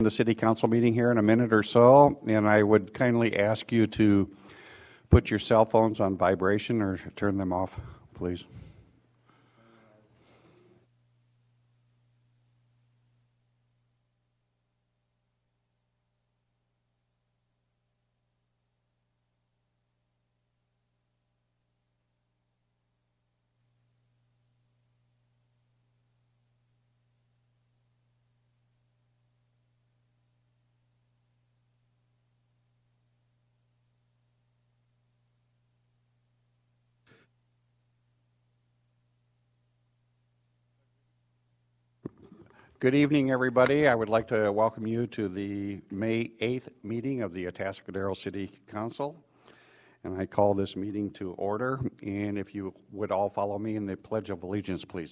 the city council meeting here in a minute or so, and I would kindly ask you to put your cell phones on vibration or turn them off, please. Good evening, everybody. I would like to welcome you to the May 8th meeting of the Atascadero City Council. And I call this meeting to order. And if you would all follow me in the Pledge of Allegiance, please.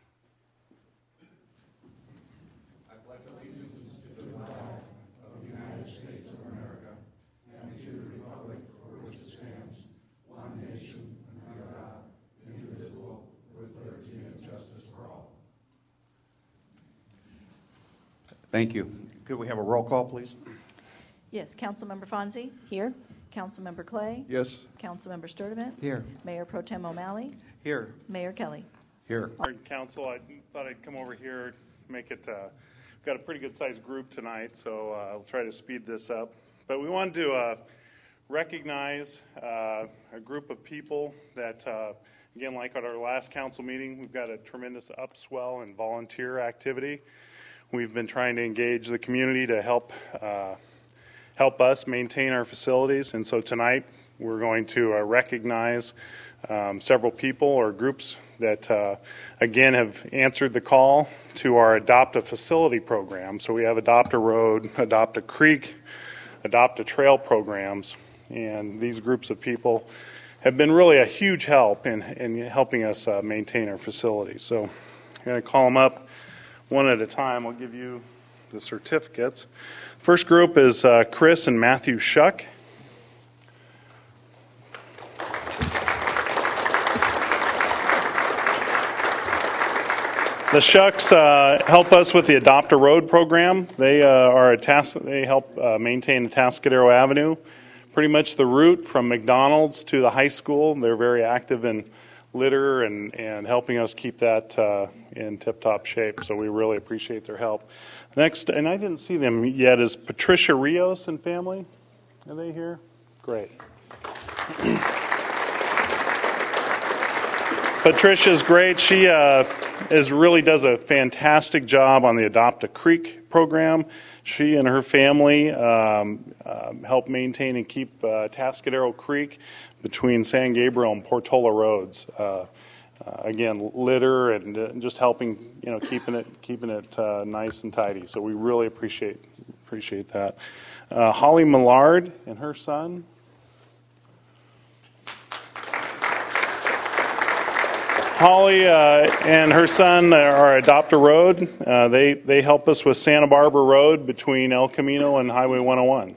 I pledge allegiance to the flag of the United States of America and to the republic for which it stands, one nation, under God, indivisible, with liberty and justice for all. Thank you. Could we have a roll call, please? Yes. Councilmember Fonzie? Here. Councilmember Clay? Yes. Councilmember Sturdivant? Here. Mayor Pro Tem O'Malley? Here. Mayor Kelly? Here. Council, I thought I'd come over here, make it, we've got a pretty good sized group tonight, so I'll try to speed this up. But we wanted to recognize a group of people that, again, like at our last council meeting, we've got a tremendous upswell in volunteer activity. We've been trying to engage the community to help us maintain our facilities, and so tonight we're going to recognize several people or groups that, again, have answered the call to our Adopt a Facility program. So we have Adopt a Road, Adopt a Creek, Adopt a Trail programs, and these groups of people have been really a huge help in helping us maintain our facilities. So I'm going to call them up one at a time. I'll give you the certificates. First group is Chris and Matthew Shuck. The Shucks help us with the Adopt a Road program. They they help maintain Atascadero Avenue, pretty much the route from McDonald's to the high school. They're very active in litter and helping us keep that in tip-top shape, so we really appreciate their help. Next, and I didn't see them yet, is Patricia Rios and family. Are they here? Great. Patricia's great. She really does a fantastic job on the Adopt a Creek program. She and her family help maintain and keep Atascadero Creek between San Gabriel and Portola roads. Again, litter and just helping, keeping it nice and tidy. So we really appreciate that. Holly Millard and her son. Holly and her son are Adopt a Road. They help us with Santa Barbara Road between El Camino and Highway 101.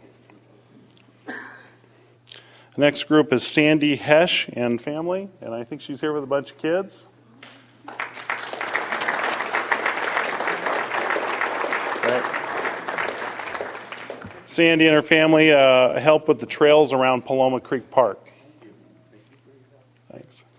The next group is Sandy Hesh and family, and I think she's here with a bunch of kids. Right. Sandy and her family help with the trails around Paloma Creek Park. Thanks.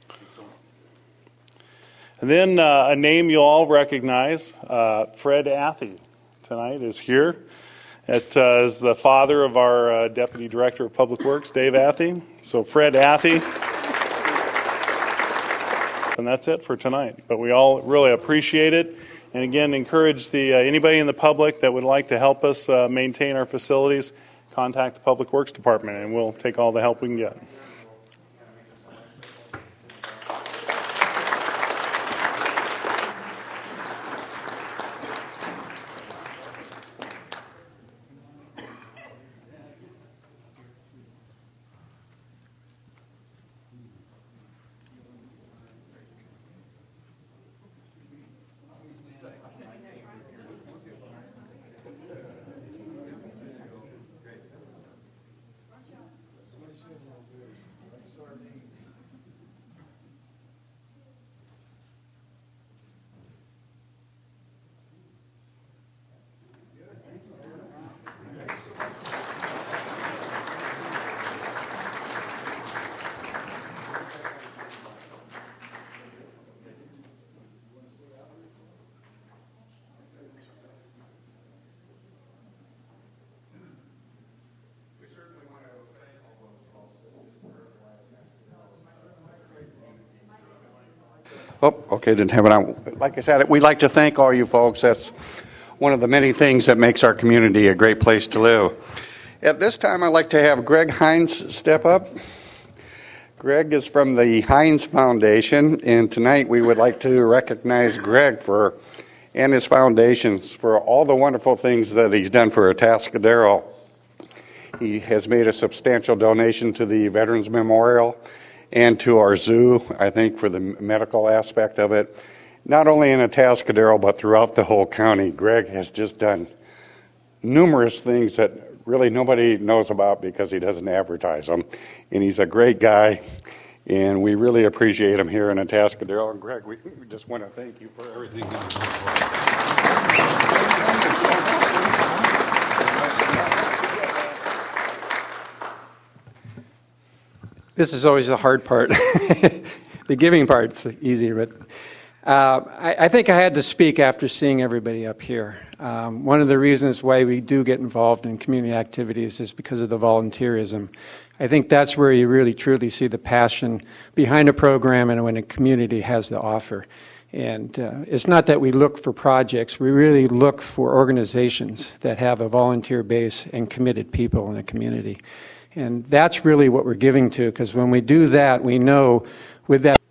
And then a name you'll all recognize, Fred Athey tonight is here. It is the father of our Deputy Director of Public Works, Dave Athey. So Fred Athey. And that's it for tonight. But we all really appreciate it. And again, encourage anybody in the public that would like to help us maintain our facilities, contact the Public Works Department, and we'll take all the help we can get. Oh, okay, didn't have it on. Like I said, we'd like to thank all you folks. That's one of the many things that makes our community a great place to live. At this time, I'd like to have Greg Hines step up. Greg is from the Hines Foundation, and tonight we would like to recognize Greg and his foundations for all the wonderful things that he's done for Atascadero. He has made a substantial donation to the Veterans Memorial and to our zoo, I think, for the medical aspect of it. Not only in Atascadero, but throughout the whole county. Greg has just done numerous things that really nobody knows about because he doesn't advertise them. And he's a great guy, and we really appreciate him here in Atascadero. And Greg, we just want to thank you for everything that you've done. This is always the hard part. The giving part's easy, but I think I had to speak after seeing everybody up here. One of the reasons why we do get involved in community activities is because of the volunteerism. I think that's where you really truly see the passion behind a program and when a community has to offer. And it's not that we look for projects, we really look for organizations that have a volunteer base and committed people in a community. And that's really what we're giving to, because when we do that, we know with that.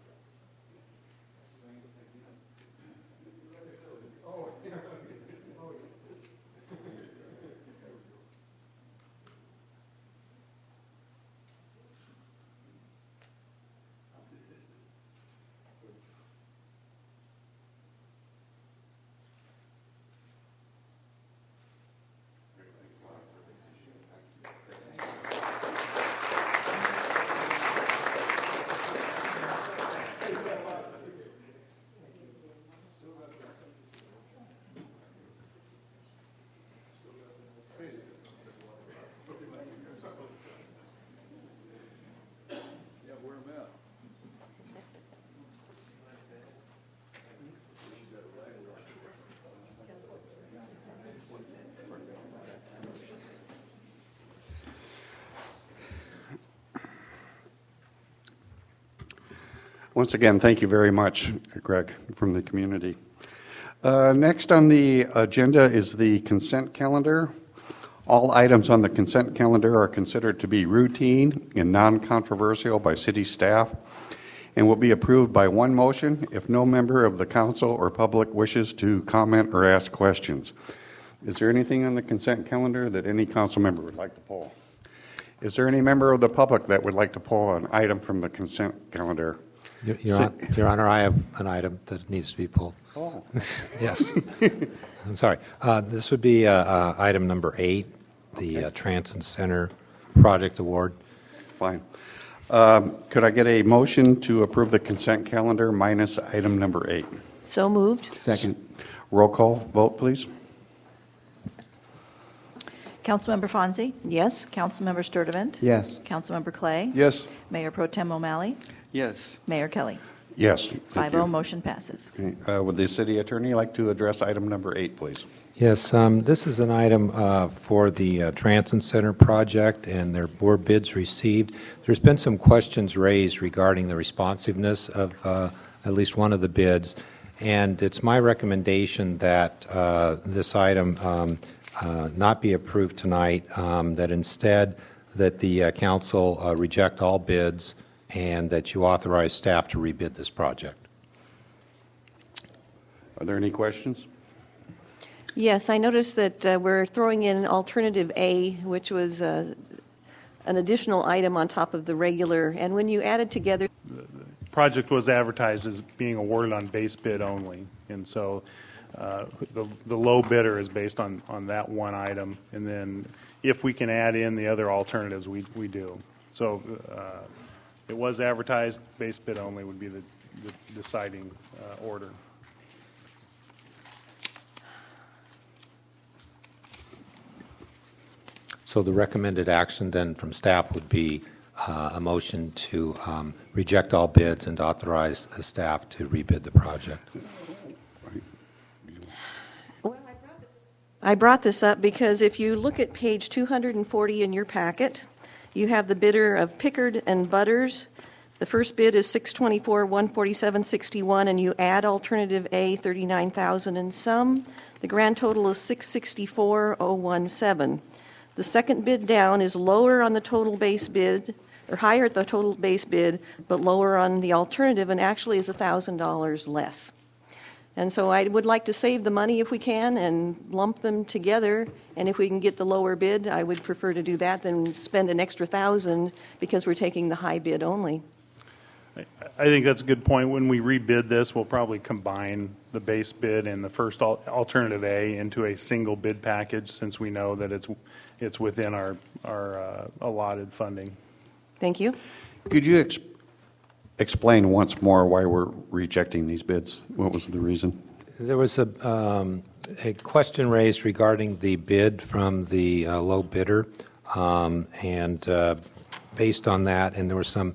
Once again, thank you very much, Greg, from the community. Next on the agenda is the consent calendar. All items on the consent calendar are considered to be routine and non-controversial by city staff and will be approved by one motion if no member of the council or public wishes to comment or ask questions. Is there anything on the consent calendar that any council member would like to pull? Is there any member of the public that would like to pull an item from the consent calendar? Your Honor, I have an item that needs to be pulled. Oh. Yes. I'm sorry. This would be item number 8, the Transit Center Project Award. Fine. Could I get a motion to approve the consent calendar minus item number 8? So moved. Second. Roll call vote, please. Councilmember Fonzie? Yes. Councilmember Sturdivant? Yes. Councilmember Clay? Yes. Mayor Pro Tem O'Malley? Yes. Mayor Kelly? Yes. 5-0, motion passes. Okay. Would the city attorney like to address item number 8, please? Yes, this is an item for the Transit Center project, and there were bids received. There's been some questions raised regarding the responsiveness of at least one of the bids, and it's my recommendation that this item not be approved tonight, that instead that the council reject all bids and that you authorize staff to rebid this project. Are there any questions? Yes, I noticed that we're throwing in alternative A, which was an additional item on top of the regular, and when you add it together... The project was advertised as being awarded on base bid only, and so the low bidder is based on that one item, and then if we can add in the other alternatives, we do. So it was advertised, base bid only would be the deciding order. So the recommended action then from staff would be a motion to reject all bids and authorize the staff to rebid the project. I brought this up because if you look at page 240 in your packet, you have the bidder of Pickard and Butters The first bid is $624,147.61, and you add alternative A, $39,000 and some. The grand total is $664,017. The second bid down is lower on the total base bid, or higher at the total base bid, but lower on the alternative, and actually is $1,000 less. And so I would like to save the money if we can and lump them together. And if we can get the lower bid, I would prefer to do that than spend an extra $1,000 because we're taking the high bid only. I think that's a good point. When we rebid this, we'll probably combine the base bid and the first alternative A into a single bid package, since we know that it's within our allotted funding. Thank you. Could you explain once more why we're rejecting these bids? What was the reason? There was a question raised regarding the bid from the low bidder, and based on that, and there was some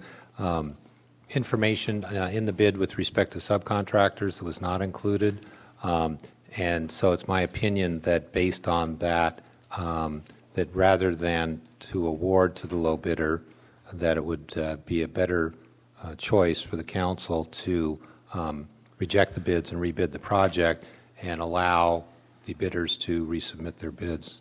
information in the bid with respect to subcontractors that was not included, and so it's my opinion that based on that, that rather than to award to the low bidder, that it would be a better choice for the council to reject the bids and rebid the project and allow the bidders to resubmit their bids.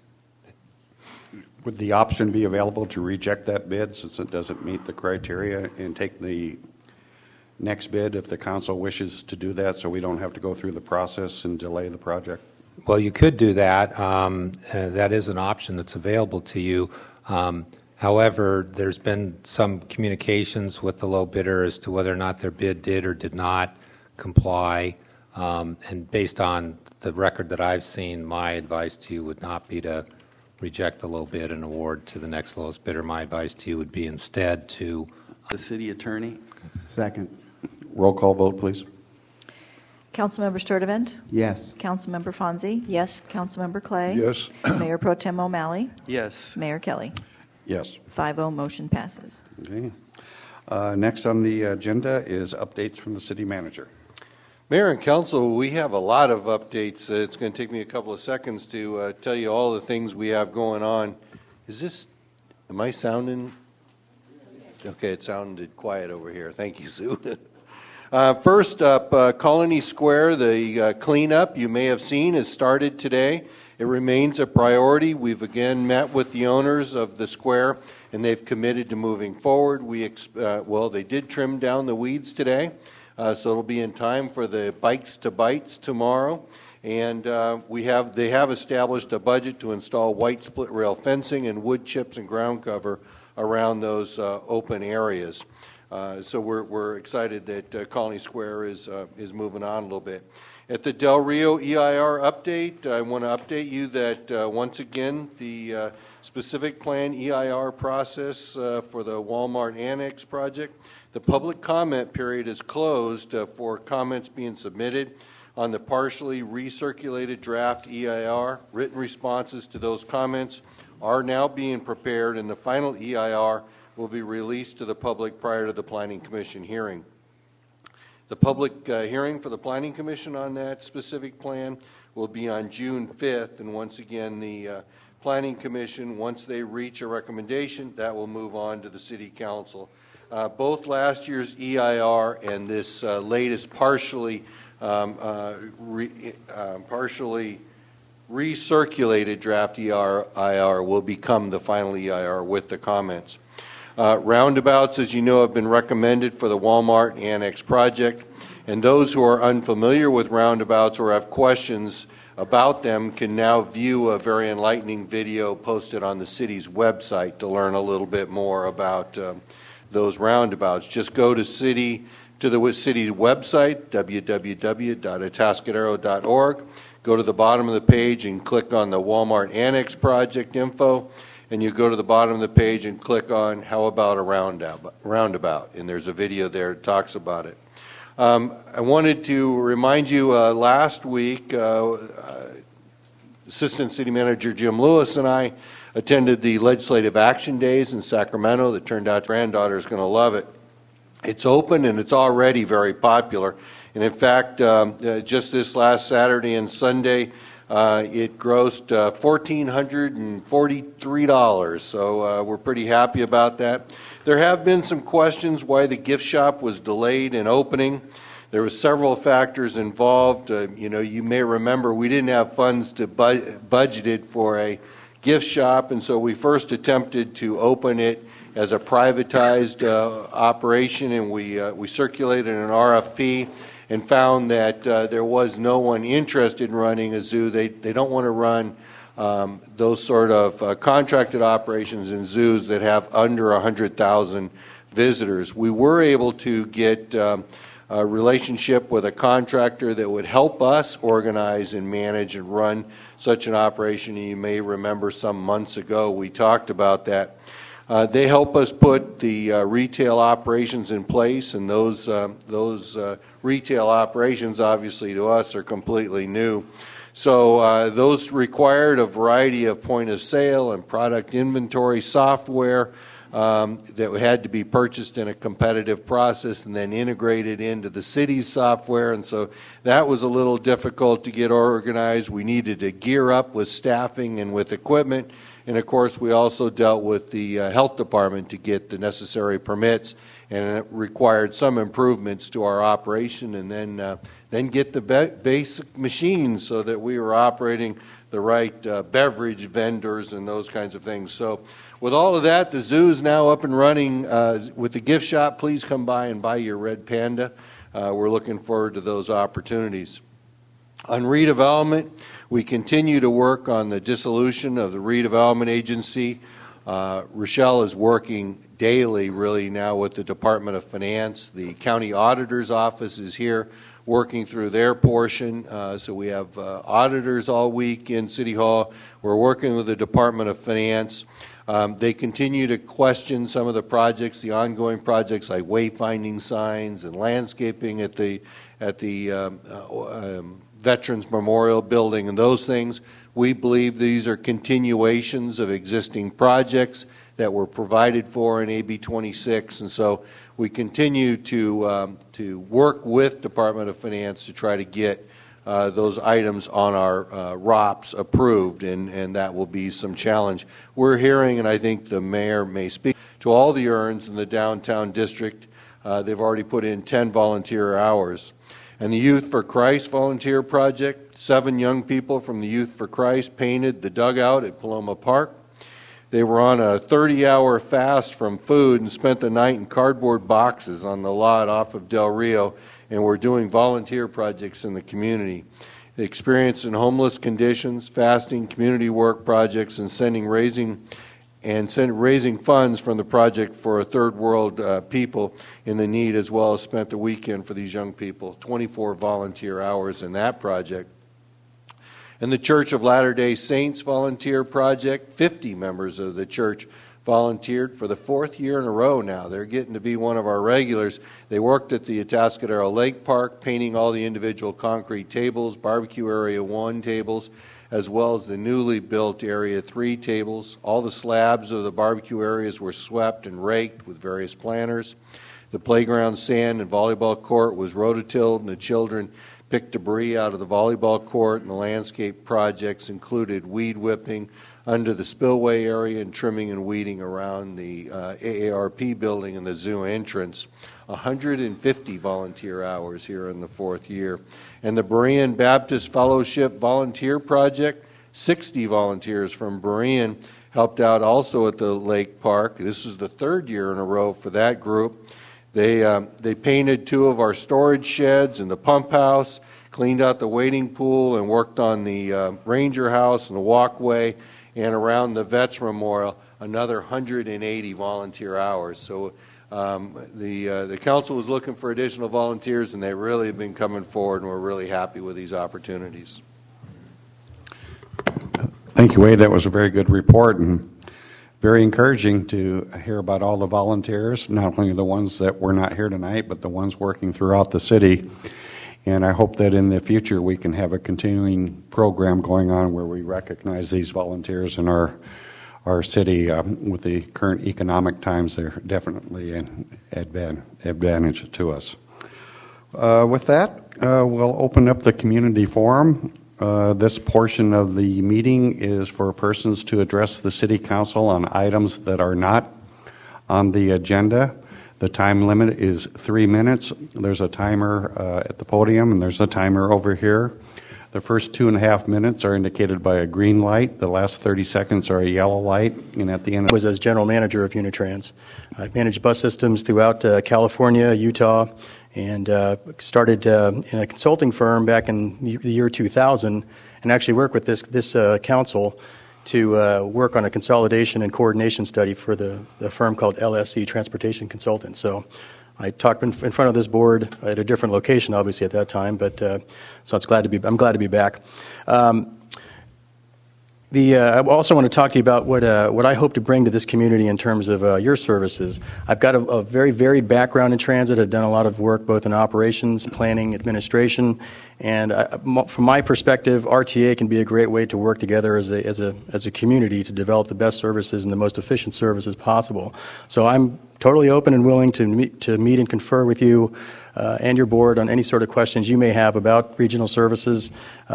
Would the option be available to reject that bid since it doesn't meet the criteria and take the next bid if the council wishes to do that, so we don't have to go through the process and delay the project? Well, you could do that. That is an option that's available to you. However, there's been some communications with the low bidder as to whether or not their bid did or did not comply. And based on the record that I've seen, my advice to you would not be to reject the low bid and award to the next lowest bidder. My advice to you would be instead to... The city attorney? Second. Roll call vote, please. Councilmember Sturtevant? Yes. Councilmember Fonzie? Yes. Councilmember Clay? Yes. Mayor Pro Tem O'Malley? Yes. Mayor Kelly? Yes. 5-0, motion passes. Okay. Next on the agenda is updates from the city manager. Mayor and council, we have a lot of updates. It's going to take me a couple of seconds to tell you all the things we have going on. Am I sounding? Okay, it sounded quiet over here. Thank you, Sue. First up, Colony Square, the cleanup you may have seen has started today. It remains a priority. We've again met with the owners of the square, and they've committed to moving forward. They did trim down the weeds today, so it'll be in time for the bikes to bites tomorrow. And they have established a budget to install white split rail fencing and wood chips and ground cover around those open areas. So we're excited that Colony Square is moving on a little bit. At the Del Rio EIR update, I want to update you that once again the specific plan EIR process for the Walmart Annex project, the public comment period is closed for comments being submitted on the partially recirculated draft EIR. Written responses to those comments are now being prepared, and the final EIR will be released to the public prior to the Planning Commission hearing. The public hearing for the Planning Commission on that specific plan will be on June 5th, and once again, the Planning Commission, once they reach a recommendation, that will move on to the City Council. Both last year's EIR and this latest partially recirculated draft EIR will become the final EIR with the comments. Roundabouts, as you know, have been recommended for the Walmart Annex project, and those who are unfamiliar with roundabouts or have questions about them can now view a very enlightening video posted on the city's website to learn a little bit more about those roundabouts. Just go to the city's website, www.atascadero.org. Go to the bottom of the page and click on the Walmart Annex project info, and you go to the bottom of the page and click on How About a Roundabout, and there's a video there that talks about it. I wanted to remind you last week, Assistant City Manager Jim Lewis and I attended the Legislative Action Days in Sacramento that turned out granddaughter's going to love it. It's open and it's already very popular. And in fact, just this last Saturday and Sunday, It grossed $1,443, so we're pretty happy about that. There have been some questions why the gift shop was delayed in opening. There were several factors involved. You may remember we didn't have funds to budgeted for a gift shop, and so we first attempted to open it as a privatized operation, and we circulated an RFP and found that there was no one interested in running a zoo. They don't want to run those sort of contracted operations in zoos that have under 100,000 visitors. We were able to get a relationship with a contractor that would help us organize and manage and run such an operation. You may remember some months ago we talked about that. They help us put the retail operations in place, and those retail operations, obviously, to us are completely new. So those required a variety of point of sale and product inventory software that had to be purchased in a competitive process and then integrated into the city's software, and so that was a little difficult to get organized. We needed to gear up with staffing and with equipment, and of course we also dealt with the health department to get the necessary permits, and it required some improvements to our operation, and then get the basic machines so that we were operating the right beverage vendors and those kinds of things. So with all of that, the zoo is now up and running with the gift shop. Please come by and buy your red panda. We're looking forward to those opportunities. On redevelopment, we continue to work on the dissolution of the redevelopment agency. Rochelle is working daily, really, now with the Department of Finance. The county auditor's office is here working through their portion. So we have auditors all week in City Hall. We're working with the Department of Finance. They continue to question some of the projects, the ongoing projects like wayfinding signs and landscaping at the Veterans Memorial Building and those things. We believe these are continuations of existing projects that were provided for in AB 26, and so we continue to work with Department of Finance to try to get those items on our ROPS approved, and that will be some challenge. We're hearing, and I think the mayor may speak, to all the urns in the downtown district. They've already put in 10 volunteer hours. And the Youth for Christ volunteer project, 7 young people from the Youth for Christ painted the dugout at Paloma Park. They were on a 30-hour fast from food and spent the night in cardboard boxes on the lot off of Del Rio, and were doing volunteer projects in the community. They experienced in homeless conditions, fasting, community work projects, and raising funds from the project for third world people in the need, as well as spent the weekend for these young people. 24 volunteer hours in that project. And the Church of Latter-day Saints volunteer project, 50 members of the church volunteered for the 4th year in a row now. They're getting to be one of our regulars. They worked at the Atascadero Lake Park, painting all the individual concrete tables, barbecue area 1 tables, as well as the newly built area 3 tables. All the slabs of the barbecue areas were swept and raked with various planters. The playground sand and volleyball court was rototilled, and the children picked debris out of the volleyball court, and the landscape projects included weed whipping under the spillway area and trimming and weeding around the AARP building and the zoo entrance. 150 volunteer hours here in the 4th year. And the Berean Baptist Fellowship Volunteer Project, 60 volunteers from Berean helped out also at the Lake Park. This is the 3rd year in a row for that group. They painted 2 of our storage sheds and the pump house, cleaned out the wading pool, and worked on the ranger house and the walkway, and around the Vets Memorial, another 180 volunteer hours. So the council was looking for additional volunteers, and they really have been coming forward, and we're really happy with these opportunities. Thank you, Wade. That was a very good report, and very encouraging to hear about all the volunteers, not only the ones that were not here tonight, but the ones working throughout the city. And I hope that in the future we can have a continuing program going on where we recognize these volunteers in our city. With the current economic times, they're definitely an advantage to us. With that, we'll open up the community forum. This portion of the meeting is for persons to address the City Council on items that are not on the agenda. The time limit is 3 minutes. There's a timer at the podium, and there's a timer over here. The first 2.5 minutes are indicated by a green light. The last 30 seconds are a yellow light, and at the end was as general manager of Unitrans. I've managed bus systems throughout California, Utah, and started in a consulting firm back in the year 2000, and actually worked with this council to work on a consolidation and coordination study for the firm called LSE Transportation Consultants. So I talked in front of this board at a different location, obviously at that time, but so I'm glad to be back. I also want to talk to you about what I hope to bring to this community in terms of your services. I've got a very varied background in transit. I've done a lot of work both in operations, planning, administration, and from my perspective, RTA can be a great way to work together as a community to develop the best services and the most efficient services possible. So I'm totally open and willing to meet and confer with you and your board on any sort of questions you may have about regional services.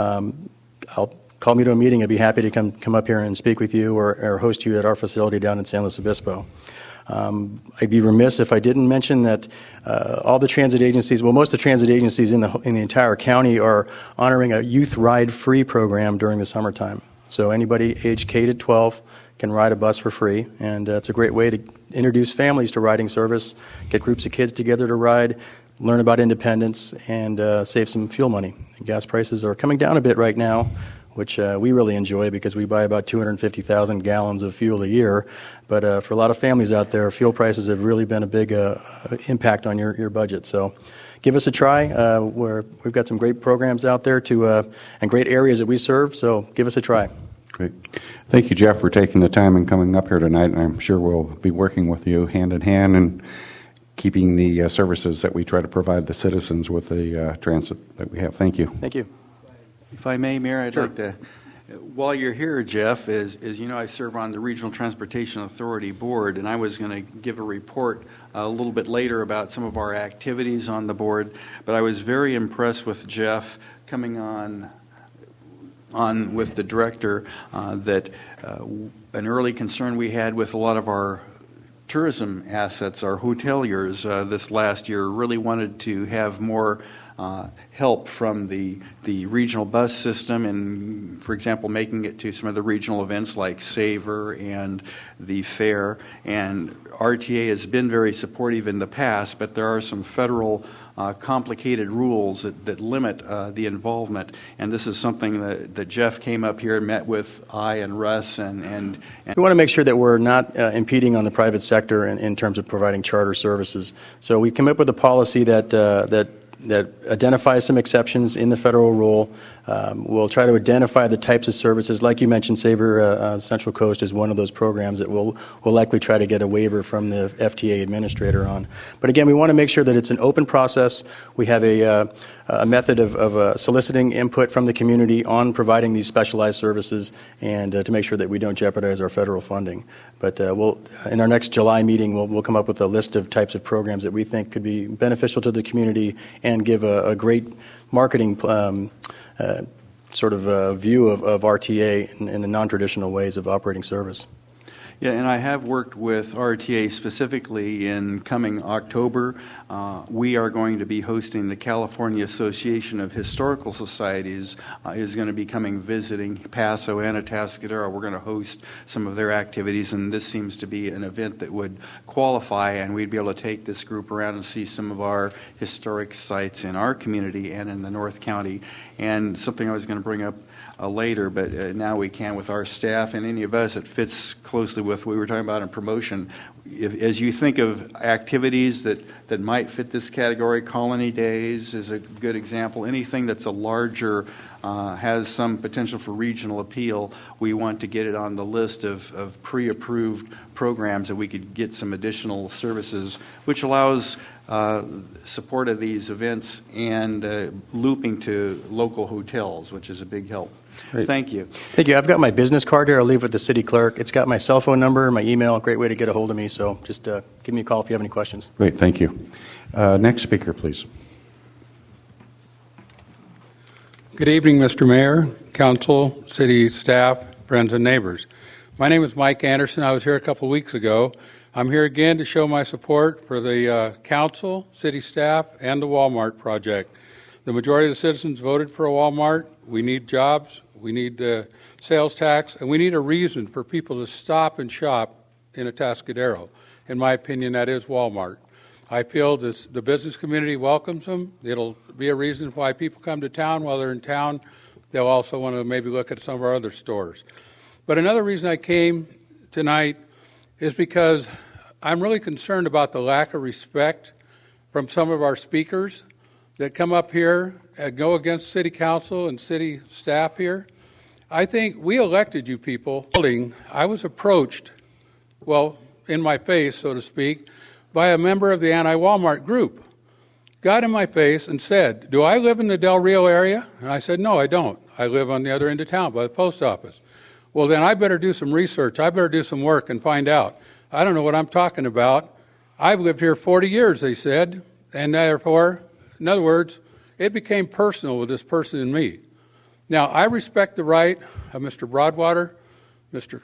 Call me to a meeting. I'd be happy to come up here and speak with you or host you at our facility down in San Luis Obispo. I'd be remiss if I didn't mention that all the transit agencies, well, most of the transit agencies in the entire county are honoring a youth ride free program during the summertime. So anybody age K to 12 can ride a bus for free, and it's a great way to introduce families to riding service, get groups of kids together to ride, learn about independence, and save some fuel money. Gas prices are coming down a bit right now, which we really enjoy because we buy about 250,000 gallons of fuel a year. But for a lot of families out there, fuel prices have really been a big impact on your budget. So give us a try. We've got some great programs out there and great areas that we serve, so give us a try. Great. Thank you, Jeff, for taking the time and coming up here tonight, and I'm sure we'll be working with you hand in hand and keeping the services that we try to provide the citizens with the transit that we have. Thank you. Thank you. If I may, Mayor, I'd Sure. like to, while you're here, Jeff, as you know, I serve on the Regional Transportation Authority Board, and I was going to give a report a little bit later about some of our activities on the board, but I was very impressed with Jeff coming on with the director that an early concern we had with a lot of our tourism assets, our hoteliers this last year really wanted to have more help from the regional bus system and, for example, making it to some of the regional events like Savor and the Fair. And RTA has been very supportive in the past, but there are some federal complicated rules that limit the involvement. And this is something that Jeff came up here and met with I and Russ. And we want to make sure that we're not impeding on the private sector in terms of providing charter services. So we come up with a policy that identifies some exceptions in the federal rule. We'll try to identify the types of services. Like you mentioned, Savor Central Coast is one of those programs that we'll likely try to get a waiver from the FTA administrator on. But again, we want to make sure that it's an open process. We have a method of soliciting input from the community on providing these specialized services and to make sure that we don't jeopardize our federal funding. But in our next July meeting, we'll come up with a list of types of programs that we think could be beneficial to the community and give a great marketing sort of view of RTA in the non-traditional ways of operating service. Yeah, and I have worked with RTA specifically in coming October. We are going to be hosting the California Association of Historical Societies is going to be coming visiting Paso and Atascadero. We're going to host some of their activities, and this seems to be an event that would qualify, and we'd be able to take this group around and see some of our historic sites in our community and in the North County. And something I was going to bring up later, but now we can with our staff and any of us. It fits closely with what we were talking about in promotion. As you think of activities that might fit this category, Colony Days is a good example. Anything that's a larger, has some potential for regional appeal, we want to get it on the list of pre-approved programs that we could get some additional services, which allows support of these events and looping to local hotels, which is a big help. Great. Thank you. Thank you. I've got my business card here. I'll leave with the city clerk. It's got my cell phone number, my email. Great way to get a hold of me. So just give me a call if you have any questions. Great, thank you. Next speaker, please. Good evening, Mr. Mayor, council, city staff, friends, and neighbors. My name is Mike Anderson. I was here a couple weeks ago. I'm here again to show my support for the council, city staff, and the Walmart project. The majority of the citizens voted for a Walmart. We need jobs, we need sales tax, and we need a reason for people to stop and shop in Atascadero. In my opinion, that is Walmart. I feel the business community welcomes them. It'll be a reason why people come to town. While they're in town, they'll also want to maybe look at some of our other stores. But another reason I came tonight is because I'm really concerned about the lack of respect from some of our speakers that come up here and go against city council and city staff here. I think we elected you people. I was approached, well, in my face, so to speak, by a member of the anti-Walmart group. Got in my face and said, "Do I live in the Del Rio area?" And I said, "No, I don't. I live on the other end of town by the post office." "Well, then I better do some research. I better do some work and find out. I don't know what I'm talking about. I've lived here 40 years, they said, and therefore, in other words, it became personal with this person and me. Now, I respect the right of Mr. Broadwater, Mr.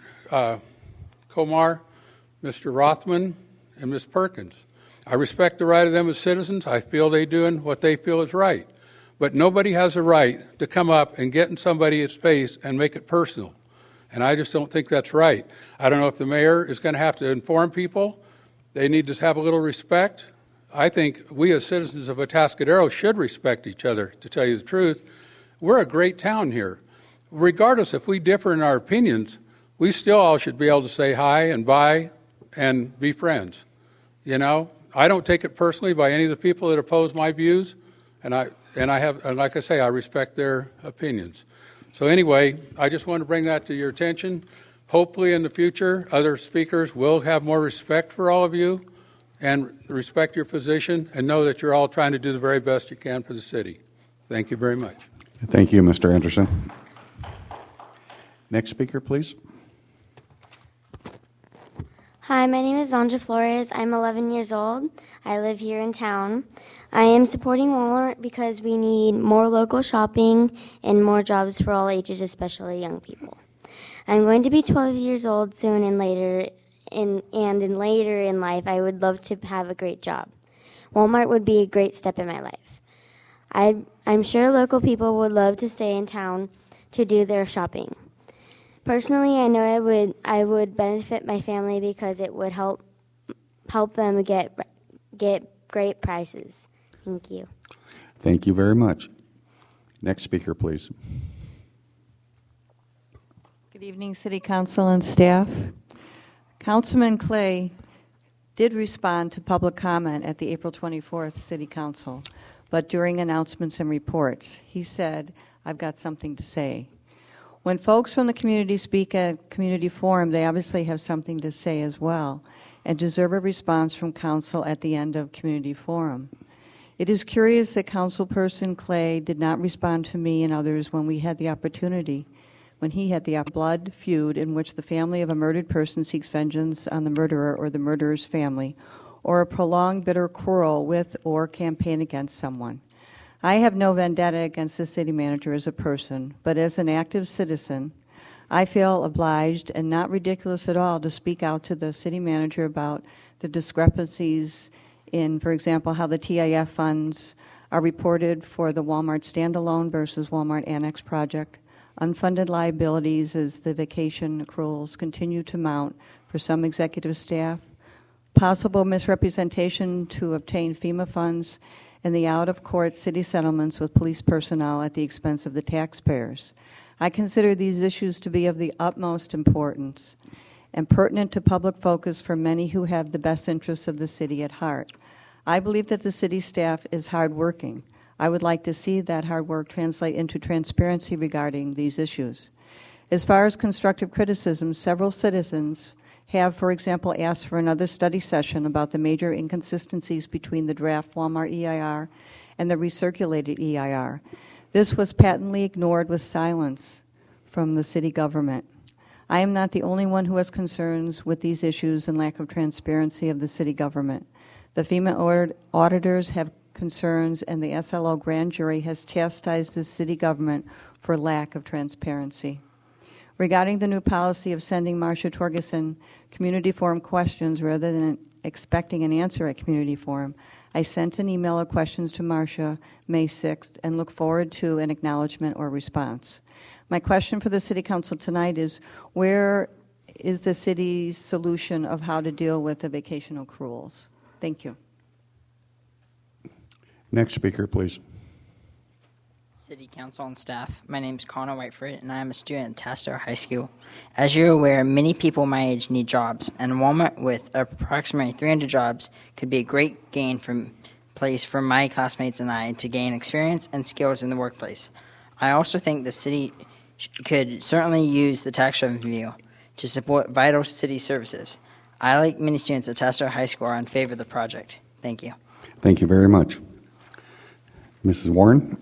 Komar, Mr. Rothman, and Ms. Perkins. I respect the right of them as citizens. I feel they're doing what they feel is right. But nobody has a right to come up and get in somebody's face and make it personal. And I just don't think that's right. I don't know if the mayor is going to have to inform people. They need to have a little respect. I think we as citizens of Atascadero should respect each other, to tell you the truth. We're a great town here. Regardless if we differ in our opinions, we still all should be able to say hi and bye and be friends. You know, I don't take it personally by any of the people that oppose my views, and like I say, I respect their opinions. So anyway, I just want to bring that to your attention. Hopefully in the future, other speakers will have more respect for all of you and respect your position and know that you're all trying to do the very best you can for the city. Thank you very much. Thank you, Mr. Anderson. Next speaker, please. Hi, my name is Zandra Flores. I'm 11 years old. I live here in town. I am supporting Walmart because we need more local shopping and more jobs for all ages, especially young people. I'm going to be 12 years old soon, and later in life, I would love to have a great job. Walmart would be a great step in my life. I'm sure local people would love to stay in town to do their shopping. Personally, I know I would benefit my family because it would help them get great prices. Thank you. Thank you very much. Next speaker, please. Good evening, City Council and staff. Councilman Clay did respond to public comment at the April 24th City Council, but during announcements and reports, he said, "I've got something to say." When folks from the community speak at community forum, they obviously have something to say as well and deserve a response from council at the end of community forum. It is curious that Councilperson Clay did not respond to me and others when he had the opportunity blood feud in which the family of a murdered person seeks vengeance on the murderer or the murderer's family, or a prolonged bitter quarrel with or campaign against someone. I have no vendetta against the city manager as a person, but as an active citizen, I feel obliged and not ridiculous at all to speak out to the city manager about the discrepancies in, for example, how the TIF funds are reported for the Walmart standalone versus Walmart Annex project, unfunded liabilities as the vacation accruals continue to mount for some executive staff, possible misrepresentation to obtain FEMA funds, and the out-of-court city settlements with police personnel at the expense of the taxpayers. I consider these issues to be of the utmost importance and pertinent to public focus for many who have the best interests of the city at heart. I believe that the city staff is hardworking. I would like to see that hard work translate into transparency regarding these issues. As far as constructive criticism, several citizens have, for example, asked for another study session about the major inconsistencies between the draft Walmart EIR and the recirculated EIR. This was patently ignored with silence from the city government. I am not the only one who has concerns with these issues and lack of transparency of the city government. The FEMA auditors have concerns, and the SLO grand jury has chastised the city government for lack of transparency. Regarding the new policy of sending Marcia Torgerson community forum questions rather than expecting an answer at community forum, I sent an email of questions to Marcia May 6th and look forward to an acknowledgement or response. My question for the City Council tonight is, where is the city's solution of how to deal with the vacation accruals? Thank you. Next speaker, please. City Council and staff, my name is Connor Whiteford, and I am a student at Tastor High School. As you're aware, many people my age need jobs, and Walmart with approximately 300 jobs could be a great place for my classmates and I to gain experience and skills in the workplace. I also think the city could certainly use the tax revenue to support vital city services. I, like many students at Tastor High School, are in favor of the project. Thank you. Thank you very much. Mrs. Warren.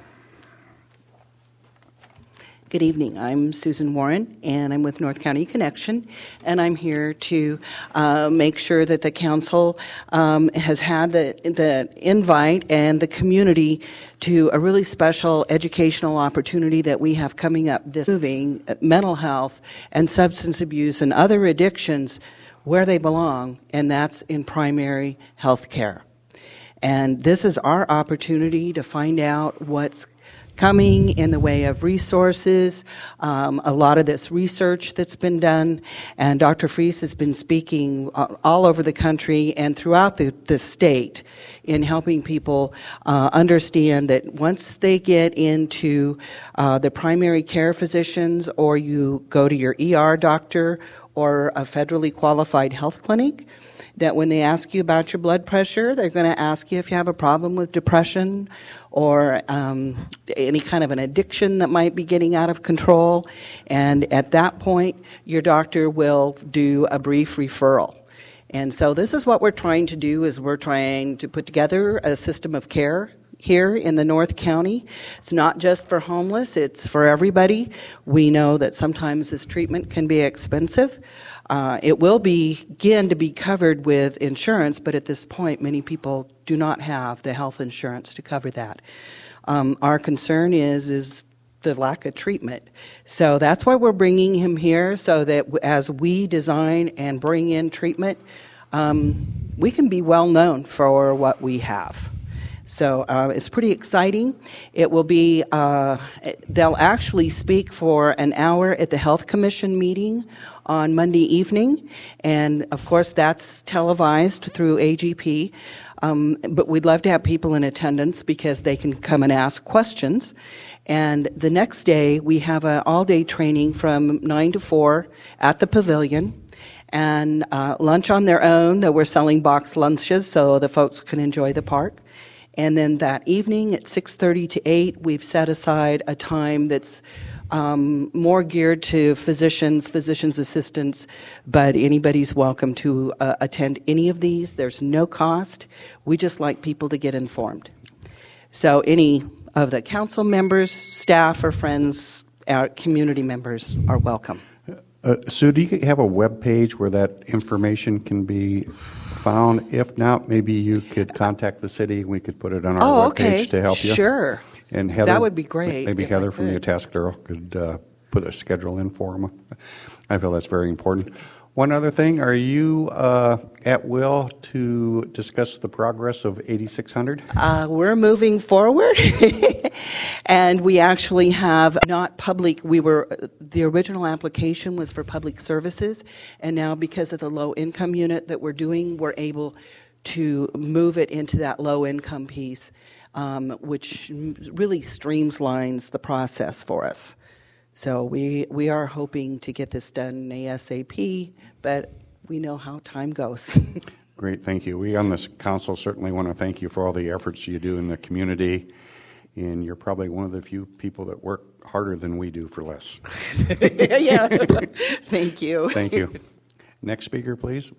Good evening. I'm Susan Warren, and I'm with North County Connection, and I'm here to make sure that the council has had the invite and the community to a really special educational opportunity that we have coming up this moving mental health and substance abuse and other addictions where they belong, and that's in primary health care. And this is our opportunity to find out what's coming in the way of resources, a lot of this research that's been done, and Dr. Fries has been speaking all over the country and throughout the state in helping people understand that once they get into the primary care physicians, or you go to your ER doctor or a federally qualified health clinic, that when they ask you about your blood pressure, they're going to ask you if you have a problem with depression or any kind of an addiction that might be getting out of control. And at that point, your doctor will do a brief referral. And so this is what we're trying to do, is we're trying to put together a system of care here in the North County. It's not just for homeless, it's for everybody. We know that sometimes this treatment can be expensive. It will begin to be covered with insurance, but at this point, many people do not have the health insurance to cover that. Our concern is the lack of treatment. So that's why we're bringing him here, so that as we design and bring in treatment, we can be well known for what we have. So it's pretty exciting. It will be, they'll actually speak for an hour at the Health Commission meeting on Monday evening, and of course that's televised through AGP, but we'd love to have people in attendance because they can come and ask questions. And the next day we have an all-day training from 9 to 4 at the pavilion, and lunch on their own, that we're selling boxed lunches so the folks can enjoy the park. And then that evening at 6:30 to 8, we've set aside a time that's more geared to physicians assistants, but anybody's welcome to attend any of these. There's no cost. We just like people to get informed. So any of the council members, staff, or friends, our community members are welcome. Sue, do you have a web page where that information can be found? If not, maybe you could contact the city and we could put it on our web page to help you. Sure. And Heather, that would be great. Maybe Heather from the task bureau could put a schedule in for them. I feel that's very important. One other thing, are you at will to discuss the progress of 8600? We're moving forward, and we actually have not public. The original application was for public services, and now because of the low income unit that we're doing, we're able to move it into that low income piece, which really streamlines the process for us. So we are hoping to get this done ASAP, but we know how time goes. Great, thank you. We on this council certainly want to thank you for all the efforts you do in the community, and you're probably one of the few people that work harder than we do for less. Yeah, thank you. Thank you. Next speaker, please.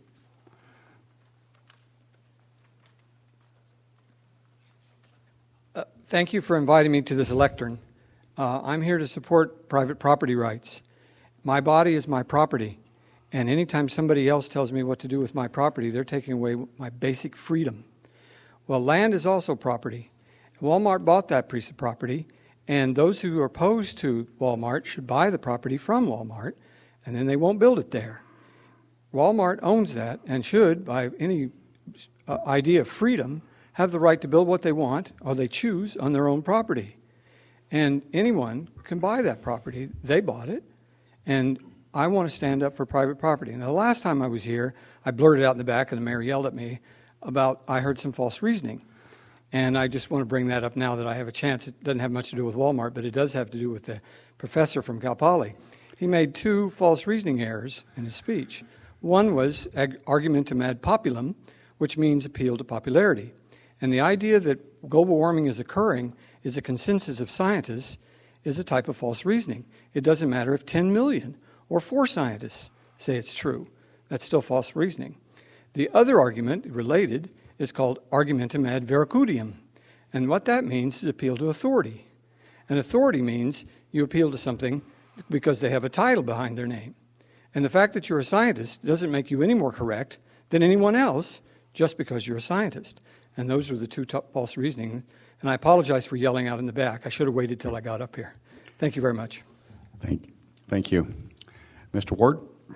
Thank you for inviting me to this lectern. I'm here to support private property rights. My body is my property, and anytime somebody else tells me what to do with my property, they're taking away my basic freedom. Well, land is also property. Walmart bought that piece of property, and those who are opposed to Walmart should buy the property from Walmart, and then they won't build it there. Walmart owns that and should, by any idea of freedom, have the right to build what they want or they choose on their own property. And anyone can buy that property. They bought it, and I want to stand up for private property. And the last time I was here, I blurted out in the back, and the mayor yelled at me about I heard some false reasoning. And I just want to bring that up now that I have a chance. It doesn't have much to do with Walmart, but it does have to do with the professor from Cal Poly. He made two false reasoning errors in his speech. One was argumentum ad populum, which means appeal to popularity. And the idea that global warming is occurring is a consensus of scientists is a type of false reasoning. It doesn't matter if 10 million or 4 scientists say it's true. That's still false reasoning. The other argument, related, is called argumentum ad vericuidium. And what that means is appeal to authority. And authority means you appeal to something because they have a title behind their name. And the fact that you're a scientist doesn't make you any more correct than anyone else just because you're a scientist. And those were the two false reasoning. And I apologize for yelling out in the back. I should have waited till I got up here. Thank you very much. Thank you. Mr. Ward?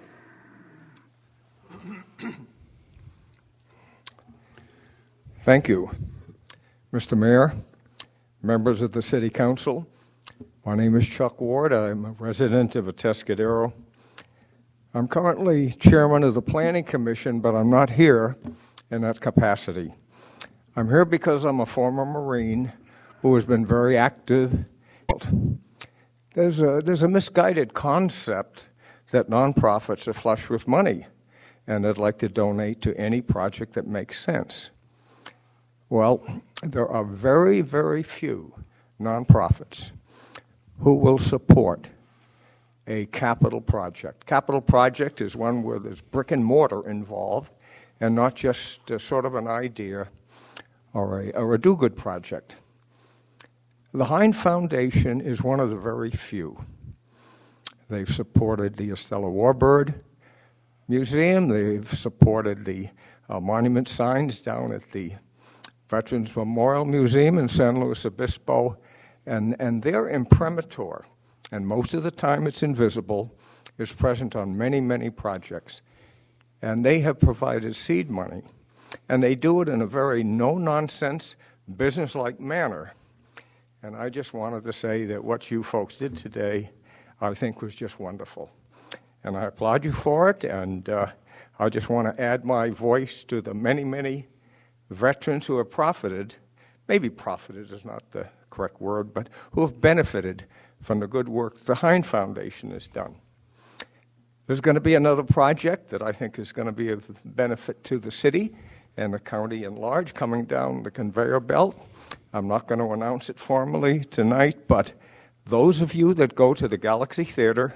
Thank you. Mr. Mayor, members of the City Council, my name is Chuck Ward. I'm a resident of Atascadero. I'm currently chairman of the Planning Commission, but I'm not here in that capacity. I'm here because I'm a former Marine who has been very active. There's a misguided concept that nonprofits are flush with money and they'd like to donate to any project that makes sense. Well, there are very, very few nonprofits who will support a capital project. Capital project is one where there's brick and mortar involved and not just sort of an idea or a do-good project. The Hind Foundation is one of the very few. They've supported the Estella Warbird Museum. They've supported the monument signs down at the Veterans Memorial Museum in San Luis Obispo. And their imprimatur, and most of the time it's invisible, is present on many, many projects. And they have provided seed money. And they do it in a very no-nonsense, business-like manner. And I just wanted to say that what you folks did today, I think, was just wonderful. And I applaud you for it, and I just want to add my voice to the many, many veterans who have profited, maybe profited is not the correct word, but who have benefited from the good work the Hind Foundation has done. There's going to be another project that I think is going to be of benefit to the city and the county at large coming down the conveyor belt. I'm not going to announce it formally tonight, but those of you that go to the Galaxy Theater,